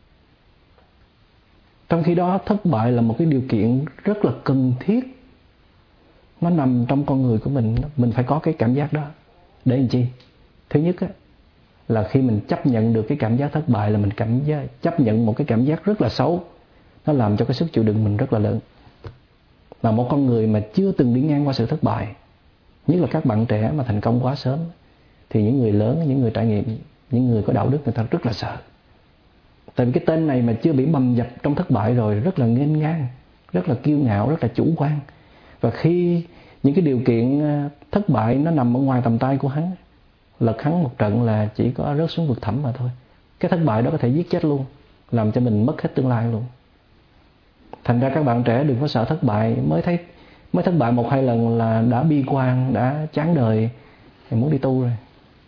Trong khi đó thất bại là một cái điều kiện rất là cần thiết. Nó nằm trong con người của mình. Mình phải có cái cảm giác đó. Để làm chi? Thứ nhất á, là khi mình chấp nhận được cái cảm giác thất bại là mình chấp nhận một cái cảm giác rất là xấu. Nó làm cho cái sức chịu đựng mình rất là lớn. Mà một con người mà chưa từng đi ngang qua sự thất bại, nhất là các bạn trẻ mà thành công quá sớm, thì những người lớn, những người trải nghiệm, những người có đạo đức, người ta rất là sợ. Tại vì cái tên này mà chưa bị bầm dập trong thất bại rồi, rất là nghênh ngang, rất là kiêu ngạo, rất là chủ quan. Và khi những cái điều kiện thất bại nó nằm ở ngoài tầm tay của hắn, lật hắn một trận là chỉ có rớt xuống vực thẳm mà thôi. Cái thất bại đó có thể giết chết luôn, làm cho mình mất hết tương lai luôn. Thành ra các bạn trẻ đừng có sợ thất bại. Mới thất bại 1-2 lần là đã bi quan, đã chán đời, thì muốn đi tu rồi.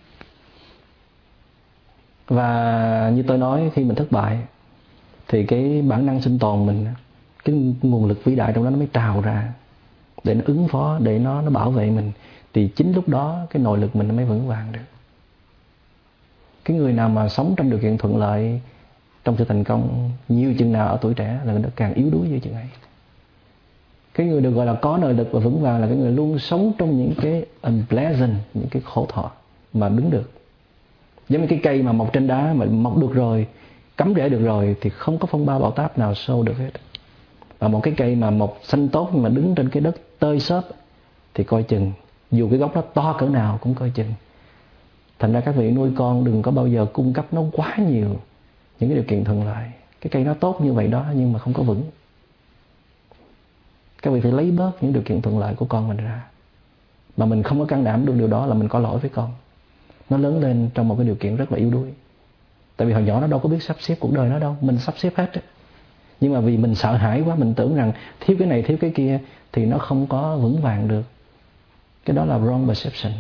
Và như tôi nói, khi mình thất bại thì cái bản năng sinh tồn mình, cái nguồn lực vĩ đại trong đó nó mới trào ra để nó ứng phó, để nó bảo vệ mình. Thì chính lúc đó cái nội lực mình nó mới vững vàng được. Cái người nào mà sống trong điều kiện thuận lợi, trong sự thành công nhiều chừng nào ở tuổi trẻ là nó càng yếu đuối như chừng ấy. Cái người được gọi là có nội lực và vững vàng là cái người luôn sống trong những cái unpleasant, những cái khổ thọ mà đứng được. Giống như cái cây mà mọc trên đá mà mọc được rồi, cắm rễ được rồi thì không có phong ba bão táp nào xô được hết. Và một cái cây mà mọc xanh tốt mà đứng trên cái đất tơi xốp thì coi chừng, dù cái gốc nó to cỡ nào cũng coi chừng. Thành ra các vị nuôi con đừng có bao giờ cung cấp nó quá nhiều những cái điều kiện thuận lợi. Cái cây nó tốt như vậy đó nhưng mà không có vững. Các vị phải lấy bớt những điều kiện thuận lợi của con mình ra. Mà mình không có can đảm được điều đó là mình có lỗi với con. Nó lớn lên trong một cái điều kiện rất là yếu đuối. Tại vì hồi nhỏ nó đâu có biết sắp xếp cuộc đời nó đâu. Mình sắp xếp hết. Nhưng mà vì mình sợ hãi quá, mình tưởng rằng thiếu cái này thiếu cái kia thì nó không có vững vàng được. Cái đó là wrong perception.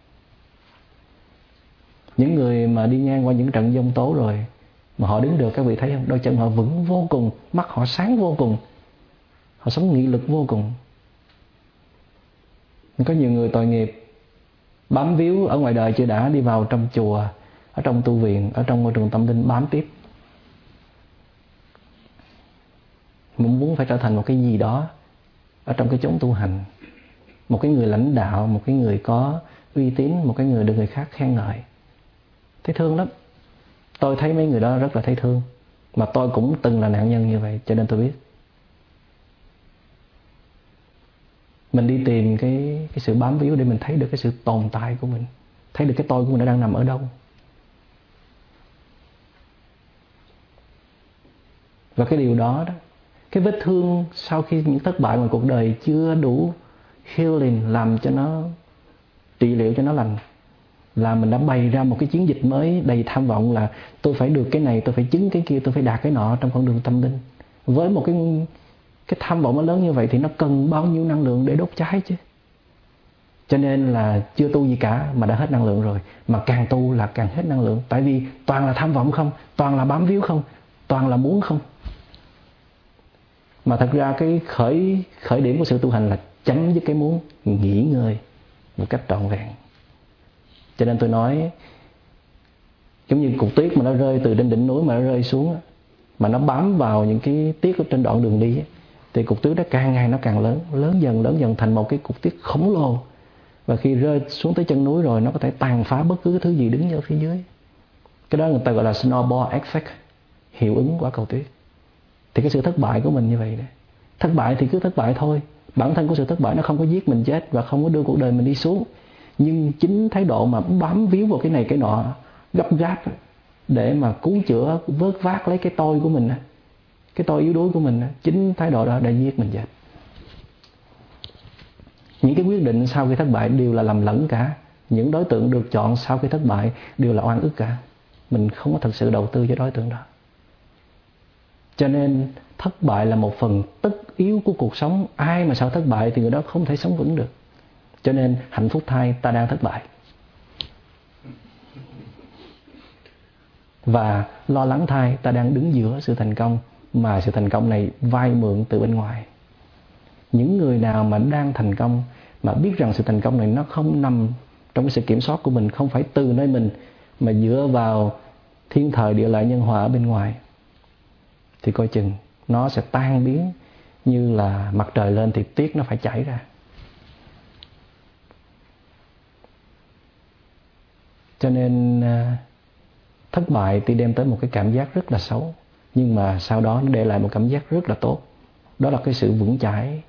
Những người mà đi ngang qua những trận giông tố rồi mà họ đứng được, các vị thấy không? Đôi chân họ vững vô cùng, mắt họ sáng vô cùng, họ sống nghị lực vô cùng. Có nhiều người tội nghiệp bám víu ở ngoài đời chưa đã, đi vào trong chùa, ở trong tu viện, ở trong môi trường tâm linh bám tiếp. Mình muốn phải trở thành một cái gì đó ở trong cái chốn tu hành, một cái người lãnh đạo, một cái người có uy tín, một cái người được người khác khen ngợi. Thấy thương lắm. Tôi thấy mấy người đó rất là thấy thương. Mà tôi cũng từng là nạn nhân như vậy, cho nên tôi biết. Mình đi tìm cái sự bám víu để mình thấy được cái sự tồn tại của mình, thấy được cái tôi của mình đang nằm ở đâu. Và cái điều đó, cái vết thương sau khi những thất bại ngoài cuộc đời chưa đủ healing, làm cho nó trị liệu cho nó lành, là mình đã bày ra một cái chiến dịch mới đầy tham vọng là tôi phải được cái này, tôi phải chứng cái kia, tôi phải đạt cái nọ trong con đường tâm linh. Với một cái tham vọng nó lớn như vậy thì nó cần bao nhiêu năng lượng để đốt cháy chứ. Cho nên là chưa tu gì cả mà đã hết năng lượng rồi. Mà càng tu là càng hết năng lượng. Tại vì toàn là tham vọng không, toàn là bám víu không, toàn là muốn không. Mà thật ra cái khởi điểm của sự tu hành là chấm dứt cái muốn, nghỉ ngơi một cách trọn vẹn. Cho nên tôi nói giống như cục tuyết mà nó rơi từ trên đỉnh núi mà nó rơi xuống, mà nó bám vào những cái tiết ở trên đoạn đường đi, thì cục tuyết đó càng ngày nó càng lớn dần thành một cái cục tuyết khổng lồ. Và khi rơi xuống tới chân núi rồi, nó có thể tàn phá bất cứ cái thứ gì đứng ở phía dưới. Cái đó người ta gọi là snowball effect, hiệu ứng quả cầu tuyết. Thì cái sự thất bại của mình như vậy đấy. Thất bại thì cứ thất bại thôi. Bản thân của sự thất bại nó không có giết mình chết và không có đưa cuộc đời mình đi xuống. Nhưng chính thái độ mà bám víu vào cái này cái nọ, gấp gáp để mà cứu chữa, vớt vát lấy cái tôi của mình, cái tôi yếu đuối của mình, chính thái độ đó đã giết mình chết. Những cái quyết định sau khi thất bại đều là lầm lẫn cả. Những đối tượng được chọn sau khi thất bại đều là oan ức cả. Mình không có thật sự đầu tư cho đối tượng đó. Cho nên thất bại là một phần tất yếu của cuộc sống. Ai mà sợ thất bại thì người đó không thể sống vững được. Cho nên hạnh phúc thay ta đang thất bại. Và lo lắng thay ta đang đứng giữa sự thành công, mà sự thành công này vay mượn từ bên ngoài. Những người nào mà đang thành công mà biết rằng sự thành công này nó không nằm trong cái sự kiểm soát của mình, không phải từ nơi mình, mà dựa vào thiên thời địa lợi nhân hòa ở bên ngoài, thì coi chừng nó sẽ tan biến như là mặt trời lên thì tuyết nó phải chảy ra. Cho nên thất bại thì đem tới một cái cảm giác rất là xấu, nhưng mà sau đó nó để lại một cảm giác rất là tốt. Đó là cái sự vững chãi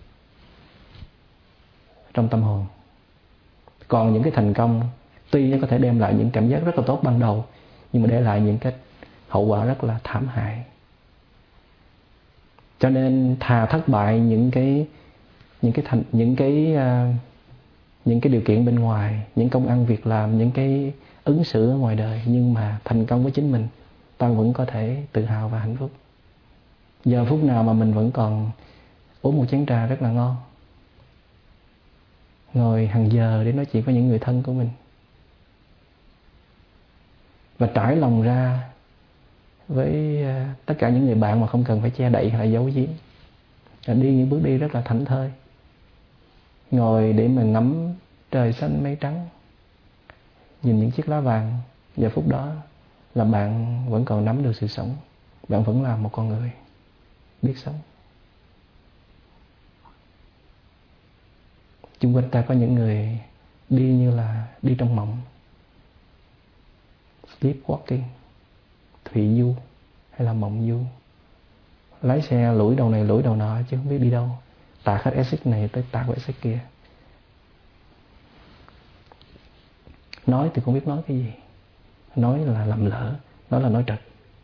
trong tâm hồn. Còn những cái thành công tuy nó có thể đem lại những cảm giác rất là tốt ban đầu, nhưng mà để lại những cái hậu quả rất là thảm hại. Cho nên thà thất bại những cái điều kiện bên ngoài, những công ăn việc làm, những cái ứng xử ở ngoài đời, nhưng mà thành công với chính mình, ta vẫn có thể tự hào và hạnh phúc. Giờ phút nào mà mình vẫn còn uống một chén trà rất là ngon, ngồi hàng giờ để nói chuyện với những người thân của mình, và trải lòng ra với tất cả những người bạn mà không cần phải che đậy hay là giấu giếm, đi những bước đi rất là thảnh thơi, ngồi để mà ngắm trời xanh mây trắng, nhìn những chiếc lá vàng. Giờ phút đó là bạn vẫn còn nắm được sự sống, bạn vẫn là một con người biết sống. Chung quanh ta có những người đi như là đi trong mộng, sleepwalking, thụy du hay là mộng du, lái xe lủi đầu này lủi đầu nọ chứ không biết đi đâu, tạt hết exit này tới tạt hết exit kia. Nói thì không biết nói cái gì, nói là lầm lỡ, nói là nói trật,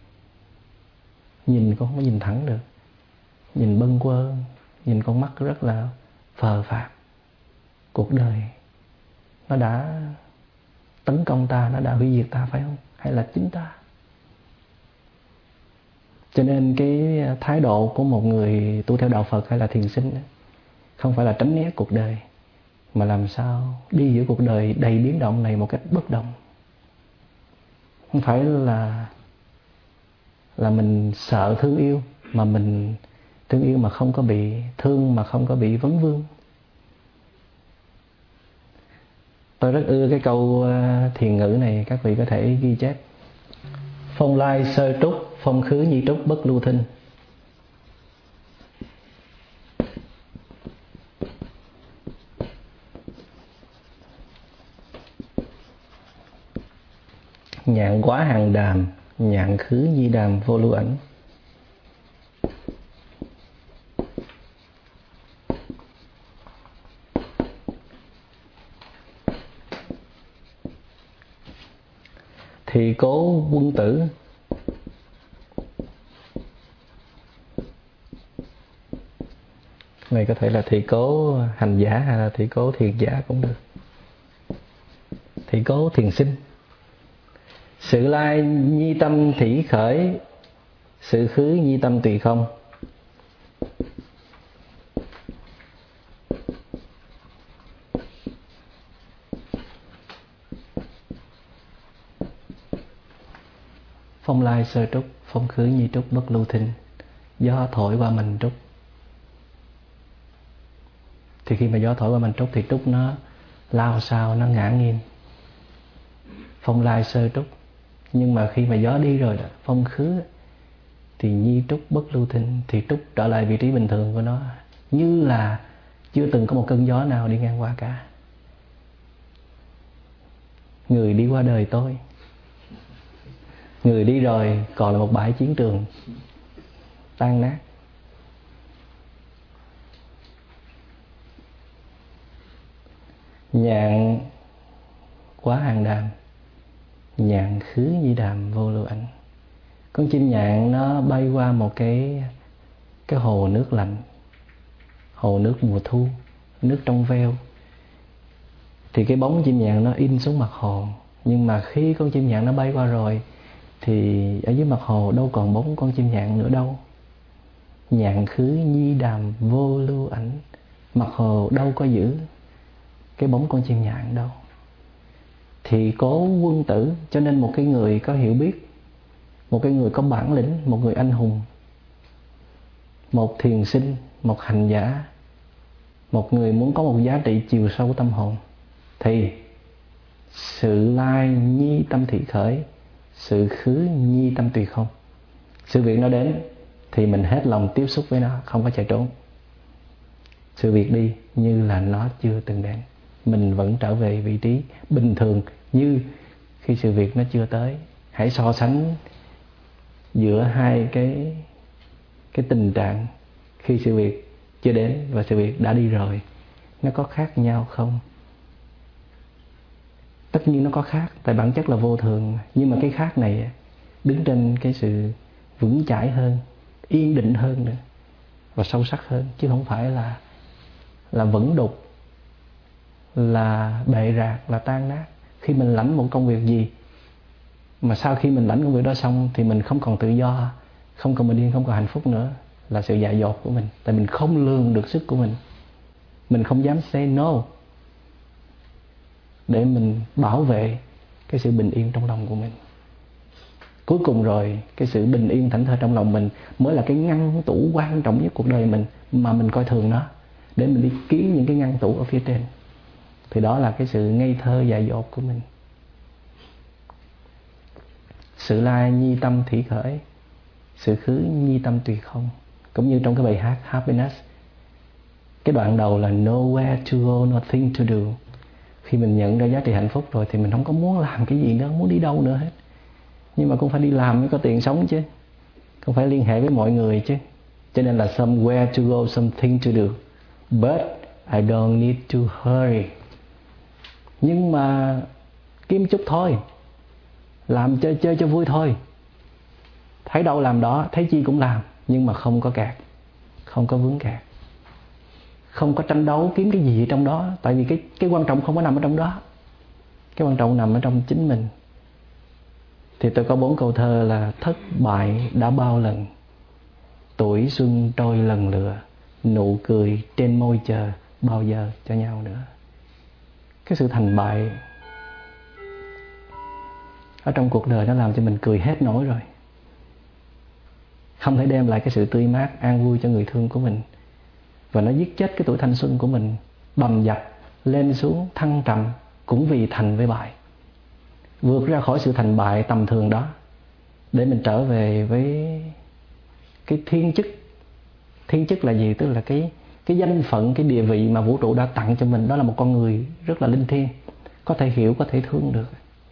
nhìn cũng không có nhìn thẳng được, nhìn bâng quơ, nhìn con mắt rất là phờ phạc. Cuộc đời nó đã tấn công ta, nó đã hủy diệt ta phải không? Hay là chính ta? Cho nên cái thái độ của một người tu theo đạo Phật hay là thiền sinh không phải là tránh né cuộc đời, mà làm sao đi giữa cuộc đời đầy biến động này một cách bất động. Không phải là mình sợ thương yêu, mà mình thương yêu mà không có bị thương, mà không có bị vấn vương. Tôi rất ưa cái câu thiền ngữ này, các vị có thể ghi chép: phong lai sơ trúc, phong khứ nhi trúc bất lưu thinh. Nhạn quá hàng đàm, nhạn khứ nhi đàm vô lưu ảnh. Thì cố quân tử, này có thể là thị cố hành giả hay là thị cố thiền giả cũng được. Thị cố thiền sinh. Sự lai nhi tâm thỉ khởi, sự khứ nhi tâm tùy không. Phong lai sơ trúc, phong khứ nhi trúc bất lưu thinh. Gió thổi qua mình trúc. Thì khi mà gió thổi qua mình trúc thì trúc nó lao sao, nó ngã nghiêng. phong lai sơ trúc. Nhưng mà khi mà gió đi rồi đó, phong khứ, thì nhi trúc bất lưu thinh, thì trúc trở lại vị trí bình thường của nó, như là chưa từng có một cơn gió nào đi ngang qua cả. Người đi qua đời tôi, người đi rồi còn là một bãi chiến trường tan nát. Nhạn quá hàng đàm, nhạn khứ nhi đàm vô lưu ảnh. Con chim nhạn nó bay qua một cái hồ nước lạnh, hồ nước mùa thu, nước trong veo. Thì cái bóng chim nhạn nó in xuống mặt hồ. Nhưng mà khi con chim nhạn nó bay qua rồi thì ở dưới mặt hồ đâu còn bóng con chim nhạn nữa đâu. Nhạn khứ nhi đàm vô lưu ảnh. Mặt hồ đâu có giữ cái bóng con chim nhạn đâu. Thì Cố Quân Tử, cho nên một cái người có hiểu biết, một cái người có bản lĩnh, một người anh hùng, một thiền sinh, một hành giả, một người muốn có một giá trị chiều sâu tâm hồn, thì sự lai nhi tâm thị khởi, sự khứ nhi tâm tùy không. Sự việc nó đến thì mình hết lòng tiếp xúc với nó, không có chạy trốn. Sự việc đi như là nó chưa từng đến, mình vẫn trở về vị trí bình thường như khi sự việc nó chưa tới. Hãy so sánh giữa hai cái tình trạng khi sự việc chưa đến và sự việc đã đi rồi, nó có khác nhau không? Tất nhiên nó có khác, tại bản chất là vô thường. Nhưng mà cái khác này đứng trên cái sự vững chãi hơn, yên định hơn nữa, và sâu sắc hơn, chứ không phải là vẩn đục, là bệ rạc, là tan nát. Khi mình lãnh một công việc gì mà sau khi mình lãnh công việc đó xong thì mình không còn tự do, không còn bình yên, không còn hạnh phúc nữa, là sự dại dột của mình. Tại mình không lường được sức của mình không dám say no để mình bảo vệ cái sự bình yên trong lòng của mình. Cuối cùng rồi, cái sự bình yên thảnh thơi trong lòng mình mới là cái ngăn tủ quan trọng nhất cuộc đời mình, mà mình coi thường nó để mình đi kiếm những cái ngăn tủ ở phía trên. Thì đó là cái sự ngây thơ dại dột của mình. Sự lai nhi tâm thủy khởi, sự khứ nhi tâm tùy không. Cũng như trong cái bài hát Happiness, cái đoạn đầu là nowhere to go, nothing to do. Khi mình nhận ra giá trị hạnh phúc rồi thì mình không có muốn làm cái gì nữa, không muốn đi đâu nữa hết. Nhưng mà cũng phải đi làm mới có tiền sống chứ, cũng phải liên hệ với mọi người chứ. Cho nên là somewhere to go, something to do, but I don't need to hurry. Nhưng mà kiếm chút thôi, làm chơi cho vui thôi. Thấy đâu làm đó, thấy chi cũng làm, nhưng mà không có kẹt, không có vướng kẹt, không có tranh đấu kiếm cái gì trong đó. Tại vì cái quan trọng không có nằm ở trong đó, cái quan trọng nằm ở trong chính mình. Thì tôi có 4 câu thơ là: thất bại đã bao lần, tuổi xuân trôi lần lựa, nụ cười trên môi chờ bao giờ cho nhau nữa. Cái sự thành bại ở trong cuộc đời nó làm cho mình cười hết nỗi rồi, không thể đem lại cái sự tươi mát, an vui cho người thương của mình. Và nó giết chết cái tuổi thanh xuân của mình, bầm dập, lên xuống, thăng trầm, cũng vì thành với bại. Vượt ra khỏi sự thành bại tầm thường đó để mình trở về với cái thiên chức. Thiên chức là gì? Tức là cái danh phận, cái địa vị mà vũ trụ đã tặng cho mình. Đó là một con người rất là linh thiêng, có thể hiểu, có thể thương được.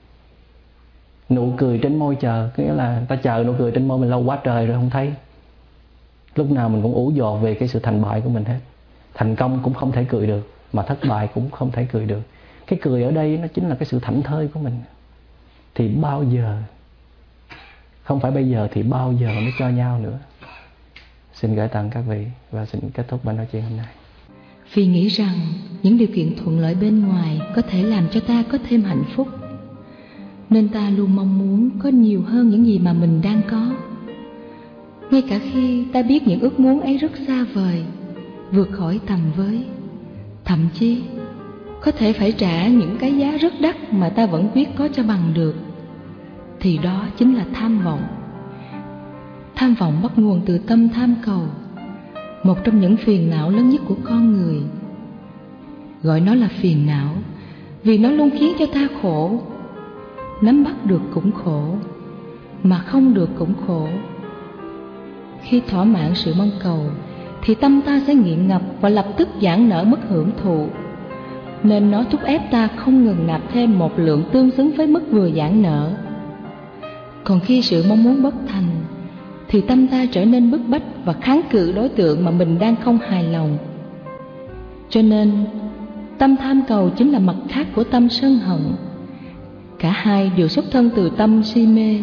Nụ cười trên môi chờ, nghĩa là ta chờ nụ cười trên môi mình lâu quá trời rồi không thấy. Lúc nào mình cũng ủ dột về cái sự thành bại của mình hết. Thành công cũng không thể cười được, mà thất bại cũng không thể cười được. Cái cười ở đây nó chính là cái sự thảnh thơi của mình. Thì bao giờ, không phải bây giờ thì bao giờ mới cho nhau nữa. Xin gửi tặng các vị và xin kết thúc bài nói chuyện hôm nay. Vì nghĩ rằng những điều kiện thuận lợi bên ngoài có thể làm cho ta có thêm hạnh phúc, nên ta luôn mong muốn có nhiều hơn những gì mà mình đang có. Ngay cả khi ta biết những ước muốn ấy rất xa vời, vượt khỏi tầm với, thậm chí có thể phải trả những cái giá rất đắt mà ta vẫn quyết có cho bằng được, thì đó chính là tham vọng. Tham vọng bắt nguồn từ tâm tham cầu, một trong những phiền não lớn nhất của con người. Gọi nó là phiền não vì nó luôn khiến cho ta khổ. nắm bắt được cũng khổ, mà không được cũng khổ. Khi thỏa mãn sự mong cầu thì tâm ta sẽ nghiện ngập và lập tức giãn nở mức hưởng thụ, nên nó thúc ép ta không ngừng nạp thêm một lượng tương xứng với mức vừa giãn nở. Còn khi sự mong muốn bất thành thì tâm ta trở nên bức bách và kháng cự đối tượng mà mình đang không hài lòng. Cho nên tâm tham cầu chính là mặt khác của tâm sân hận. Cả hai đều xuất thân từ tâm si mê.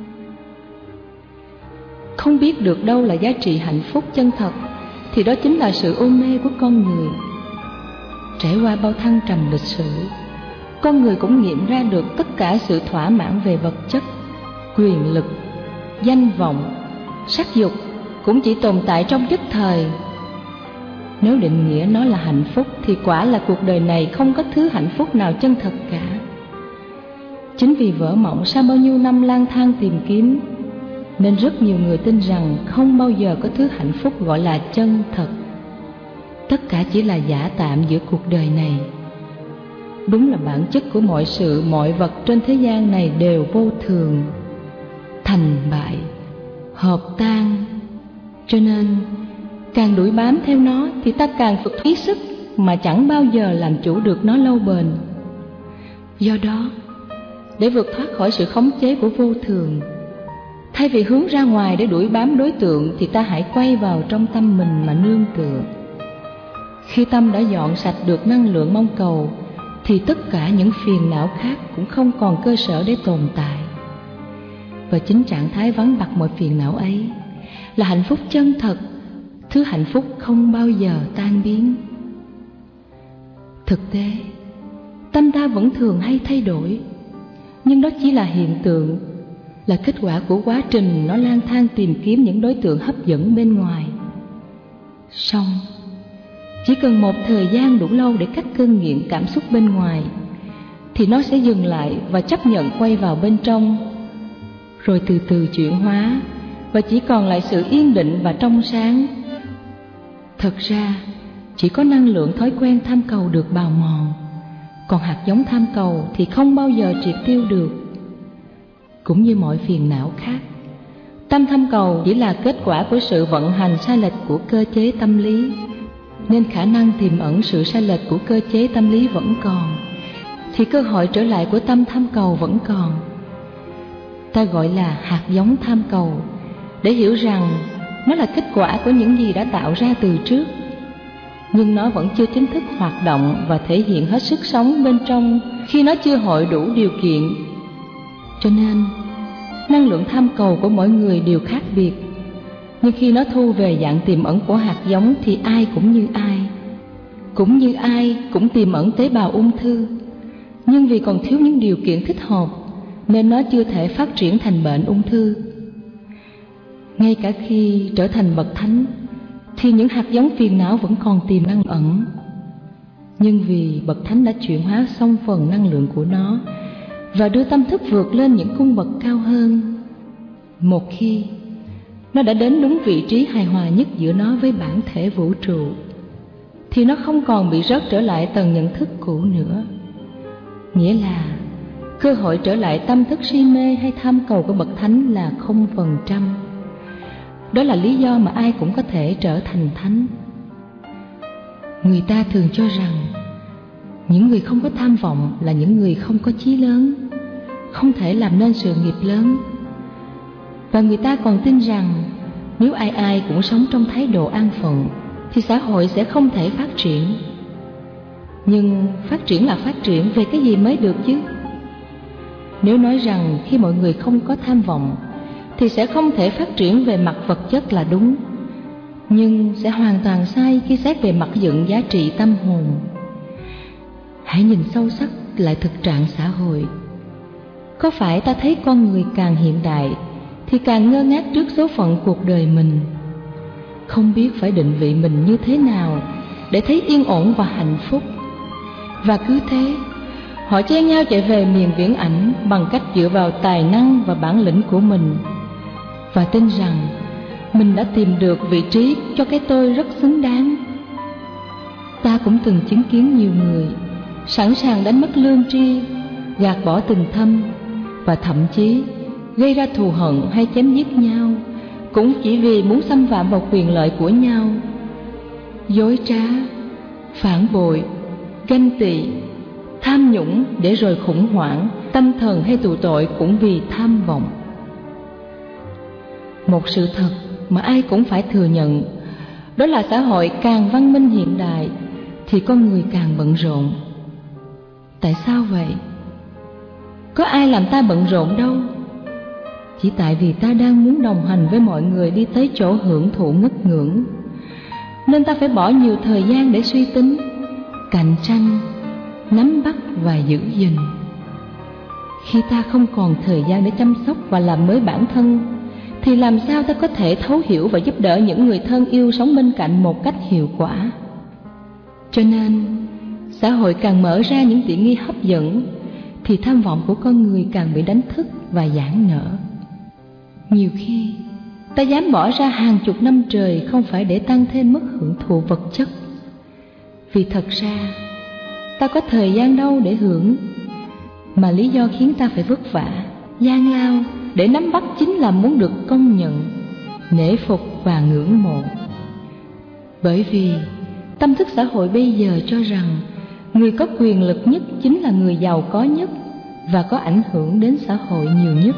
Không biết được đâu là giá trị hạnh phúc chân thật thì đó chính là sự u mê của con người. Trải qua bao thăng trầm lịch sử, con người cũng nghiệm ra được tất cả sự thỏa mãn về vật chất, quyền lực, danh vọng, sắc dục cũng chỉ tồn tại trong nhất thời. Nếu định nghĩa nó là hạnh phúc thì quả là cuộc đời này không có thứ hạnh phúc nào chân thật cả. Chính vì vỡ mộng sau bao nhiêu năm lang thang tìm kiếm, nên rất nhiều người tin rằng không bao giờ có thứ hạnh phúc gọi là chân thật. Tất cả chỉ là giả tạm giữa cuộc đời này. Đúng là bản chất của mọi sự, mọi vật trên thế gian này đều vô thường, thành bại, hợp tan. Cho nên càng đuổi bám theo nó thì ta càng phật ý sức mà chẳng bao giờ làm chủ được nó lâu bền. Do đó, để vượt thoát khỏi sự khống chế của vô thường, thay vì hướng ra ngoài để đuổi bám đối tượng thì ta hãy quay vào trong tâm mình mà nương tựa. Khi tâm đã dọn sạch được năng lượng mong cầu thì tất cả những phiền não khác cũng không còn cơ sở để tồn tại. Và chính trạng thái vắng bặt mọi phiền não ấy là hạnh phúc chân thật, thứ hạnh phúc không bao giờ tan biến. Thực tế, tâm ta vẫn thường hay thay đổi, nhưng đó chỉ là hiện tượng, là kết quả của quá trình nó lang thang tìm kiếm những đối tượng hấp dẫn bên ngoài. Song chỉ cần một thời gian đủ lâu để cắt cơn nghiện cảm xúc bên ngoài thì nó sẽ dừng lại và chấp nhận quay vào bên trong, rồi từ từ chuyển hóa và chỉ còn lại sự yên định và trong sáng. Thật ra chỉ có năng lượng thói quen tham cầu được bào mòn, còn hạt giống tham cầu thì không bao giờ triệt tiêu được. Cũng như mọi phiền não khác, tâm tham cầu chỉ là kết quả của sự vận hành sai lệch của cơ chế tâm lý, nên khả năng tiềm ẩn sự sai lệch của cơ chế tâm lý vẫn còn, thì cơ hội trở lại của tâm tham cầu vẫn còn. Ta gọi là hạt giống tham cầu để hiểu rằng nó là kết quả của những gì đã tạo ra từ trước, nhưng nó vẫn chưa chính thức hoạt động và thể hiện hết sức sống bên trong khi nó chưa hội đủ điều kiện. Cho nên năng lượng tham cầu của mỗi người đều khác biệt, nhưng khi nó thu về dạng tiềm ẩn của hạt giống thì ai cũng như ai. Cũng như ai cũng tiềm ẩn tế bào ung thư, nhưng vì còn thiếu những điều kiện thích hợp nên nó chưa thể phát triển thành bệnh ung thư. Ngay cả khi trở thành bậc thánh thì những hạt giống phiền não vẫn còn tiềm năng ẩn. Nhưng vì bậc thánh đã chuyển hóa xong phần năng lượng của nó và đưa tâm thức vượt lên những cung bậc cao hơn, một khi nó đã đến đúng vị trí hài hòa nhất giữa nó với bản thể vũ trụ, thì nó không còn bị rớt trở lại tầng nhận thức cũ nữa. Nghĩa là cơ hội trở lại tâm thức si mê hay tham cầu của bậc thánh là 0%. Đó là lý do mà ai cũng có thể trở thành thánh. Người ta thường cho rằng những người không có tham vọng là những người không có chí lớn, không thể làm nên sự nghiệp lớn. Và người ta còn tin rằng nếu ai ai cũng sống trong thái độ an phận thì xã hội sẽ không thể phát triển. Nhưng phát triển là phát triển, về cái gì mới được chứ? Nếu nói rằng khi mọi người không có tham vọng thì sẽ không thể phát triển về mặt vật chất là đúng, nhưng sẽ hoàn toàn sai khi xét về mặt dựng giá trị tâm hồn. Hãy nhìn sâu sắc lại thực trạng xã hội. Có phải ta thấy con người càng hiện đại thì càng ngơ ngác trước số phận cuộc đời mình, không biết phải định vị mình như thế nào để thấy yên ổn và hạnh phúc? Và cứ thế, họ chen nhau chạy về miền viễn ảnh bằng cách dựa vào tài năng và bản lĩnh của mình, và tin rằng mình đã tìm được vị trí cho cái tôi rất xứng đáng. Ta cũng từng chứng kiến nhiều người sẵn sàng đánh mất lương tri, gạt bỏ tình thâm và thậm chí gây ra thù hận hay chém giết nhau cũng chỉ vì muốn xâm phạm vào quyền lợi của nhau. Dối trá, phản bội, ganh tị, tham nhũng để rồi khủng hoảng, tâm thần hay tù tội cũng vì tham vọng. Một sự thật mà ai cũng phải thừa nhận, đó là xã hội càng văn minh hiện đại thì con người càng bận rộn. Tại sao vậy? Có ai làm ta bận rộn đâu. Chỉ tại vì ta đang muốn đồng hành với mọi người đi tới chỗ hưởng thụ ngất ngưỡng, nên ta phải bỏ nhiều thời gian để suy tính, cạnh tranh, nắm bắt và giữ gìn. Khi ta không còn thời gian để chăm sóc và làm mới bản thân, thì làm sao ta có thể thấu hiểu và giúp đỡ những người thân yêu sống bên cạnh một cách hiệu quả? Cho nên, xã hội càng mở ra những tiện nghi hấp dẫn, thì tham vọng của con người càng bị đánh thức và giãn nở. Nhiều khi, ta dám bỏ ra hàng chục năm trời không phải để tăng thêm mức hưởng thụ vật chất, vì thật ra ta có thời gian đâu để hưởng, mà lý do khiến ta phải vất vả, gian lao để nắm bắt chính là muốn được công nhận, nể phục và ngưỡng mộ. Bởi vì tâm thức xã hội bây giờ cho rằng người có quyền lực nhất chính là người giàu có nhất và có ảnh hưởng đến xã hội nhiều nhất.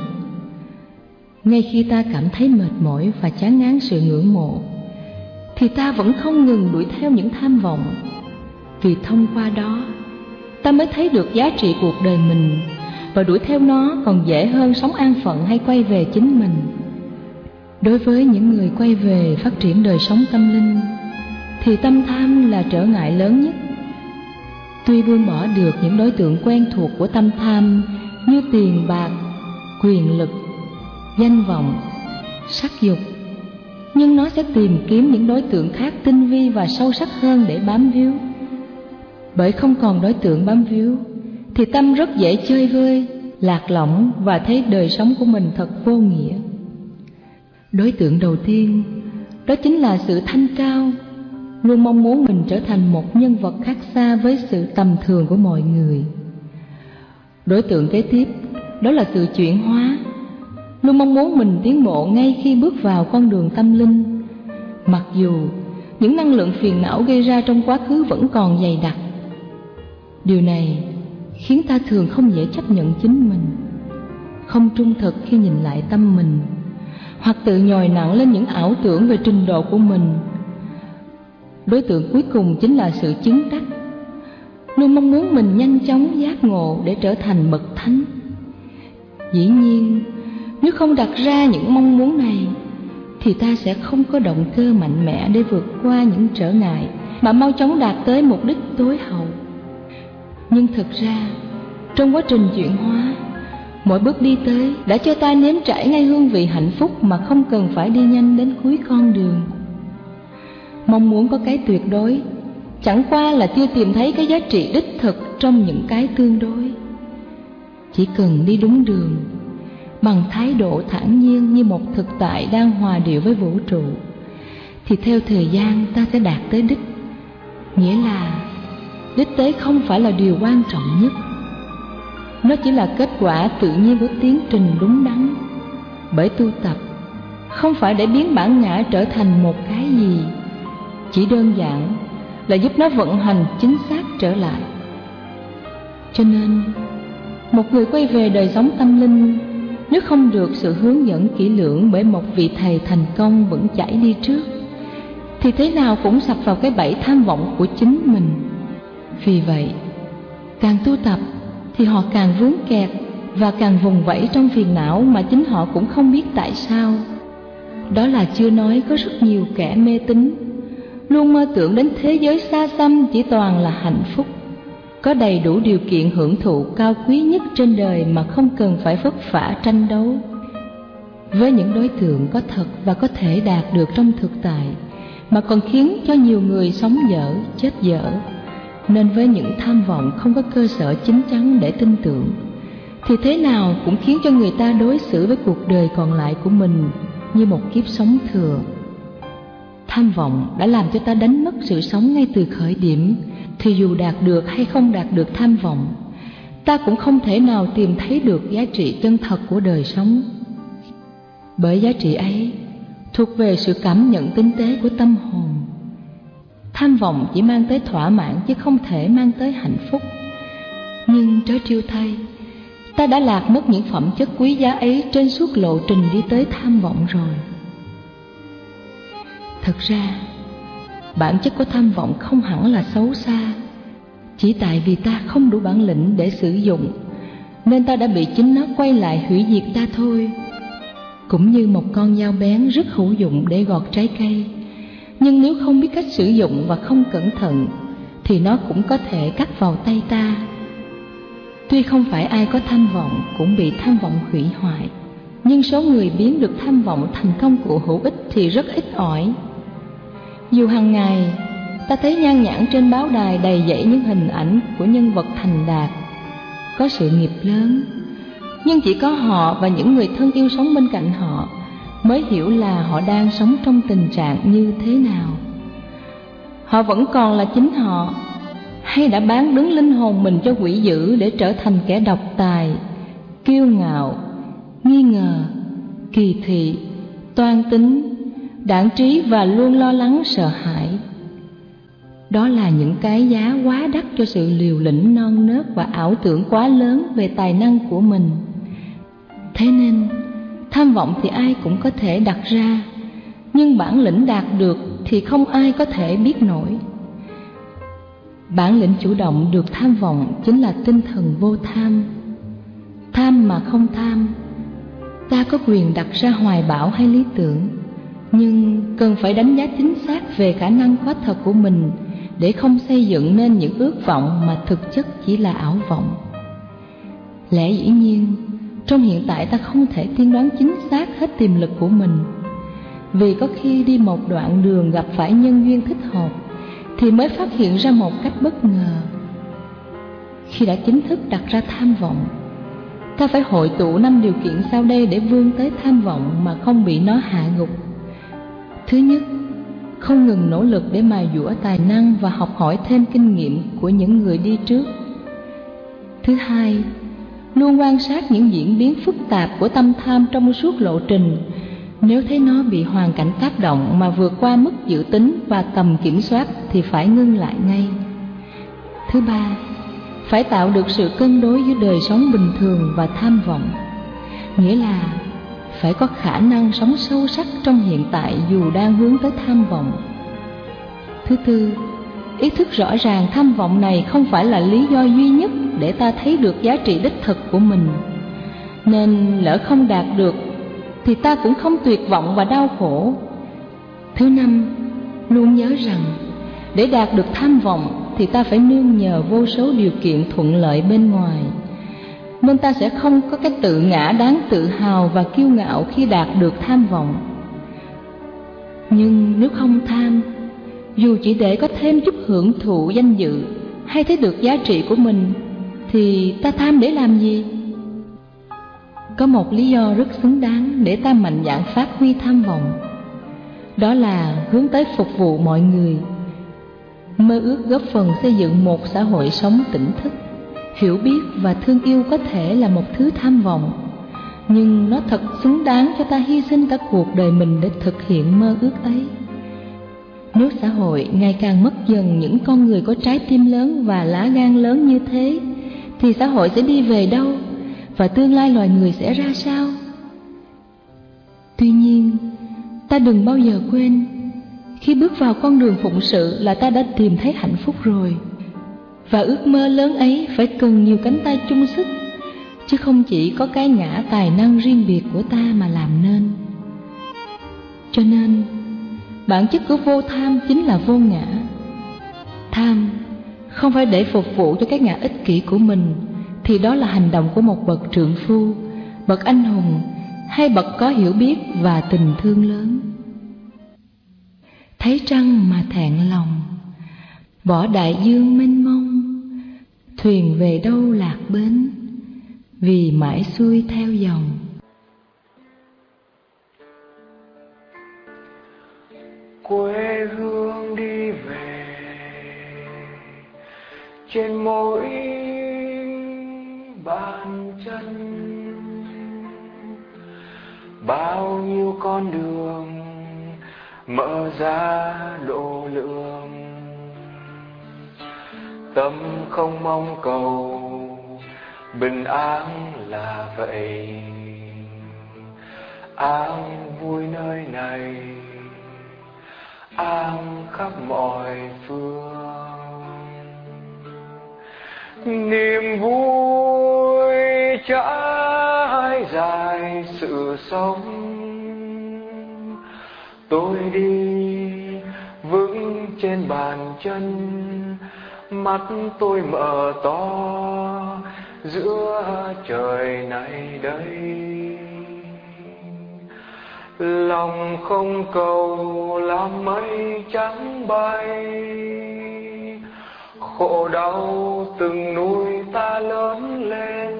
Ngay khi ta cảm thấy mệt mỏi và chán ngán sự ngưỡng mộ, thì ta vẫn không ngừng đuổi theo những tham vọng, vì thông qua đó ta mới thấy được giá trị cuộc đời mình, và đuổi theo nó còn dễ hơn sống an phận hay quay về chính mình. Đối với những người quay về phát triển đời sống tâm linh, thì tâm tham là trở ngại lớn nhất. Tuy buông bỏ được những đối tượng quen thuộc của tâm tham như tiền bạc, quyền lực, danh vọng, sắc dục, nhưng nó sẽ tìm kiếm những đối tượng khác tinh vi và sâu sắc hơn để bám víu. Bởi không còn đối tượng bám víu, thì tâm rất dễ chơi vơi, lạc lõng và thấy đời sống của mình thật vô nghĩa. Đối tượng đầu tiên, đó chính là sự thanh cao, luôn mong muốn mình trở thành một nhân vật khác xa với sự tầm thường của mọi người. Đối tượng kế tiếp, đó là sự chuyển hóa, luôn mong muốn mình tiến bộ ngay khi bước vào con đường tâm linh, mặc dù những năng lượng phiền não gây ra trong quá khứ vẫn còn dày đặc. Điều này khiến ta thường không dễ chấp nhận chính mình, không trung thực khi nhìn lại tâm mình, hoặc tự nhồi nặng lên những ảo tưởng về trình độ của mình. Đối tượng cuối cùng chính là sự chứng đắc, luôn mong muốn mình nhanh chóng giác ngộ để trở thành bậc thánh. Dĩ nhiên, nếu không đặt ra những mong muốn này, thì ta sẽ không có động cơ mạnh mẽ để vượt qua những trở ngại mà mau chóng đạt tới mục đích tối hậu. Nhưng thực ra, trong quá trình chuyển hóa, mỗi bước đi tới đã cho ta nếm trải ngay hương vị hạnh phúc mà không cần phải đi nhanh đến cuối con đường. Mong muốn có cái tuyệt đối chẳng qua là chưa tìm thấy cái giá trị đích thực trong những cái tương đối. Chỉ cần đi đúng đường, bằng thái độ thản nhiên như một thực tại đang hòa điệu với vũ trụ, thì theo thời gian ta sẽ đạt tới đích. Nghĩa là đích tới không phải là điều quan trọng nhất, nó chỉ là kết quả tự nhiên của tiến trình đúng đắn. Bởi tu tập không phải để biến bản ngã trở thành một cái gì, chỉ đơn giản là giúp nó vận hành chính xác trở lại. Cho nên, một người quay về đời sống tâm linh, nếu không được sự hướng dẫn kỹ lưỡng bởi một vị thầy thành công vững chãi đi trước, thì thế nào cũng sập vào cái bẫy tham vọng của chính mình. Vì vậy, càng tu tập thì họ càng vướng kẹt và càng vùng vẫy trong phiền não mà chính họ cũng không biết tại sao. Đó là chưa nói có rất nhiều kẻ mê tín, luôn mơ tưởng đến thế giới xa xăm chỉ toàn là hạnh phúc, có đầy đủ điều kiện hưởng thụ cao quý nhất trên đời mà không cần phải vất vả tranh đấu với những đối tượng có thật và có thể đạt được trong thực tại, mà còn khiến cho nhiều người sống dở, chết dở. Nên với những tham vọng không có cơ sở chín chắn để tin tưởng, thì thế nào cũng khiến cho người ta đối xử với cuộc đời còn lại của mình như một kiếp sống thừa. Tham vọng đã làm cho ta đánh mất sự sống ngay từ khởi điểm, thì dù đạt được hay không đạt được tham vọng, ta cũng không thể nào tìm thấy được giá trị chân thật của đời sống. Bởi giá trị ấy thuộc về sự cảm nhận tinh tế của tâm hồn. Tham vọng chỉ mang tới thỏa mãn chứ không thể mang tới hạnh phúc. Nhưng trớ trêu thay, ta đã lạc mất những phẩm chất quý giá ấy trên suốt lộ trình đi tới tham vọng rồi. Thật ra, bản chất của tham vọng không hẳn là xấu xa. Chỉ tại vì ta không đủ bản lĩnh để sử dụng, nên ta đã bị chính nó quay lại hủy diệt ta thôi. Cũng như một con dao bén rất hữu dụng để gọt trái cây, nhưng nếu không biết cách sử dụng và không cẩn thận, thì nó cũng có thể cắt vào tay ta. Tuy không phải ai có tham vọng cũng bị tham vọng hủy hoại, nhưng số người biến được tham vọng thành công cụ hữu ích thì rất ít ỏi. Dù hàng ngày ta thấy nhan nhản trên báo đài đầy dẫy những hình ảnh của nhân vật thành đạt, có sự nghiệp lớn, nhưng chỉ có họ và những người thân yêu sống bên cạnh họ mới hiểu là họ đang sống trong tình trạng như thế nào. Họ vẫn còn là chính họ, hay đã bán đứng linh hồn mình cho quỷ dữ để trở thành kẻ độc tài, kiêu ngạo, nghi ngờ, kỳ thị, toan tính, đãng trí và luôn lo lắng sợ hãi. Đó là những cái giá quá đắt cho sự liều lĩnh non nớt và ảo tưởng quá lớn về tài năng của mình. Thế nên, tham vọng thì ai cũng có thể đặt ra, nhưng bản lĩnh đạt được thì không ai có thể biết nổi. Bản lĩnh chủ động được tham vọng chính là tinh thần vô tham. Tham mà không tham, ta có quyền đặt ra hoài bão hay lý tưởng, nhưng cần phải đánh giá chính xác về khả năng có thật của mình để không xây dựng nên những ước vọng mà thực chất chỉ là ảo vọng. Lẽ dĩ nhiên, trong hiện tại ta không thể tiên đoán chính xác hết tiềm lực của mình, vì có khi đi một đoạn đường gặp phải nhân duyên thích hợp thì mới phát hiện ra một cách bất ngờ. Khi đã chính thức đặt ra tham vọng, ta phải hội tụ 5 điều kiện sau đây để vươn tới tham vọng mà không bị nó hạ gục. Thứ nhất, không ngừng nỗ lực để mài dũa tài năng và học hỏi thêm kinh nghiệm của những người đi trước. Thứ hai, luôn quan sát những diễn biến phức tạp của tâm tham trong suốt lộ trình. Nếu thấy nó bị hoàn cảnh tác động mà vượt qua mức dự tính và tầm kiểm soát thì phải ngưng lại ngay. Thứ ba, phải tạo được sự cân đối giữa đời sống bình thường và tham vọng, nghĩa là phải có khả năng sống sâu sắc trong hiện tại dù đang hướng tới tham vọng. Thứ tư, ý thức rõ ràng tham vọng này không phải là lý do duy nhất để ta thấy được giá trị đích thực của mình, nên lỡ không đạt được thì ta cũng không tuyệt vọng và đau khổ. Thứ năm, luôn nhớ rằng để đạt được tham vọng thì ta phải nương nhờ vô số điều kiện thuận lợi bên ngoài, nên ta sẽ không có cái tự ngã đáng tự hào và kiêu ngạo khi đạt được tham vọng. Nhưng nếu không tham, dù chỉ để có thêm chút hưởng thụ danh dự hay thấy được giá trị của mình, thì ta tham để làm gì? Có một lý do rất xứng đáng để ta mạnh dạn phát huy tham vọng, đó là hướng tới phục vụ mọi người, mơ ước góp phần xây dựng một xã hội sống tỉnh thức. Hiểu biết và thương yêu có thể là một thứ tham vọng, nhưng nó thật xứng đáng cho ta hy sinh cả cuộc đời mình để thực hiện mơ ước ấy. Nếu xã hội ngày càng mất dần những con người có trái tim lớn và lá gan lớn như thế, thì xã hội sẽ đi về đâu và tương lai loài người sẽ ra sao? Tuy nhiên, ta đừng bao giờ quên, khi bước vào con đường phụng sự là ta đã tìm thấy hạnh phúc rồi. Và ước mơ lớn ấy phải cần nhiều cánh tay chung sức, chứ không chỉ có cái ngã tài năng riêng biệt của ta mà làm nên. Cho nên, bản chất của vô tham chính là vô ngã. Tham không phải để phục vụ cho cái ngã ích kỷ của mình, thì đó là hành động của một bậc trượng phu, bậc anh hùng hay bậc có hiểu biết và tình thương lớn. Thấy trăng mà thẹn lòng, bỏ đại dương mênh mông, thuyền về đâu lạc bến, vì mãi xuôi theo dòng. Quê hương đi về trên mỗi bàn chân. Bao nhiêu con đường mở ra độ lượng, tâm không mong cầu bình an là vậy. An vui nơi này, an khắp mọi phương. Niềm vui trải dài sự sống, tôi đi vững trên bàn chân, mắt tôi mở to giữa trời này đây. Lòng không cầu làm mây trắng bay, khổ đau từng nuôi ta lớn lên.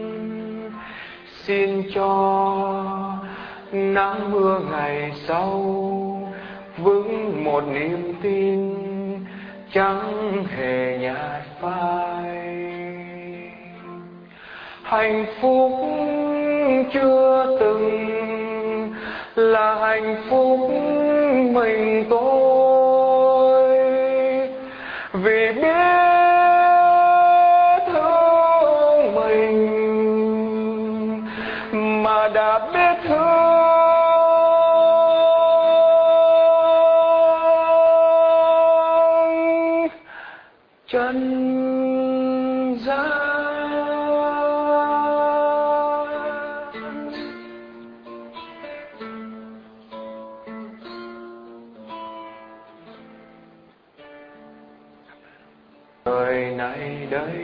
Xin cho nắng mưa ngày sau vững một niềm tin chẳng hề nhạt phai. Hạnh phúc chưa từng là hạnh phúc mình tôi, vì biết thương mình mà đã biết thương. Chân gian đời này đây,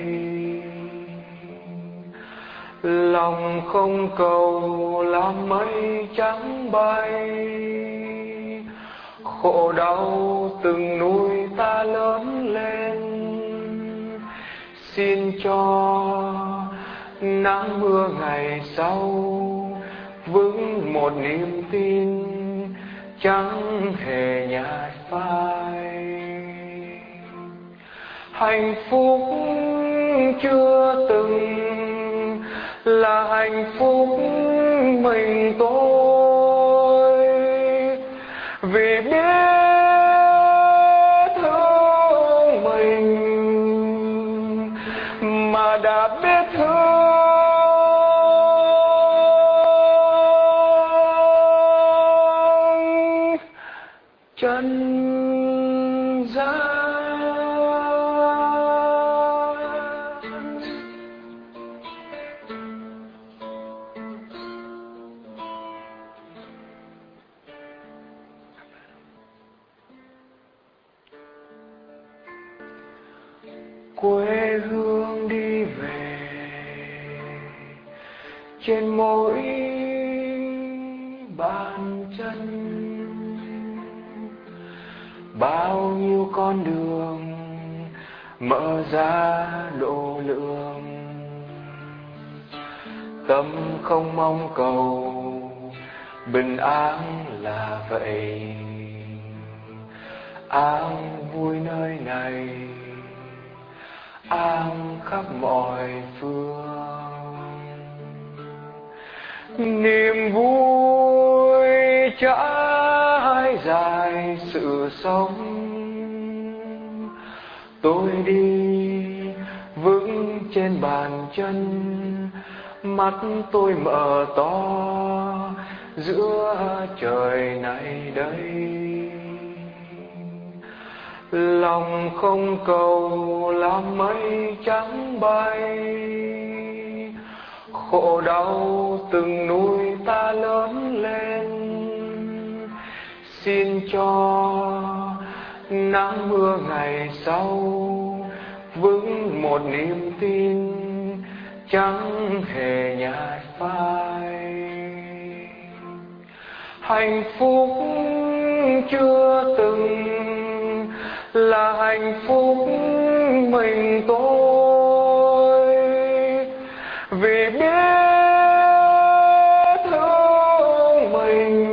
lòng không cầu làm mây trắng bay. Khổ đau từng nuôi ta lớn lên. Xin cho nắng mưa ngày sau vững một niềm tin chẳng hề nhạt phai. Hạnh phúc chưa từng là hạnh phúc mình tôi, vì biết thương mình mà đã biết thương. Chân gian quê hương đi về trên mỗi bàn chân. Bao nhiêu con đường mở ra độ lượng, tâm không mong cầu bình an là vậy. An vui nơi này, an khắp mọi phương. Niềm vui trải dài sự sống, tôi đi vững trên bàn chân, mắt tôi mở to giữa trời này đây. Lòng không cầu làm mây trắng bay, khổ đau từng nuôi ta lớn lên. Xin cho nắng mưa ngày sau vững một niềm tin chẳng hề nhạt phai. Hạnh phúc chưa từng là hạnh phúc mình tôi, vì biết thương mình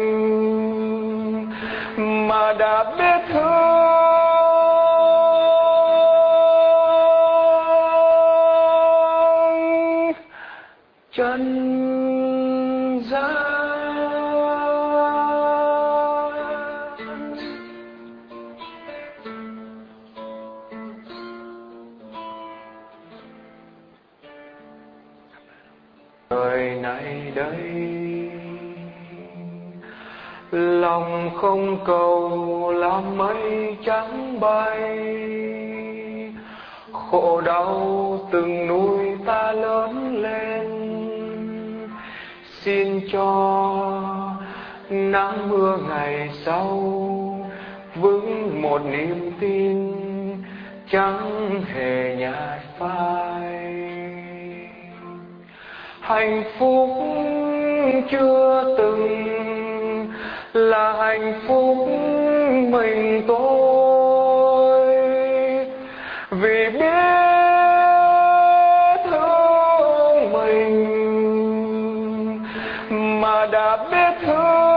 mà đã biết thương. đời này đây lòng không cầu làm mây trắng bay, khổ đau từng nuôi ta lớn lên, xin cho nắng mưa ngày sau vững một niềm tin chẳng hề nhạt phai. Hạnh phúc chưa từng là hạnh phúc mình tôi, vì biết thương mình mà đã biết thương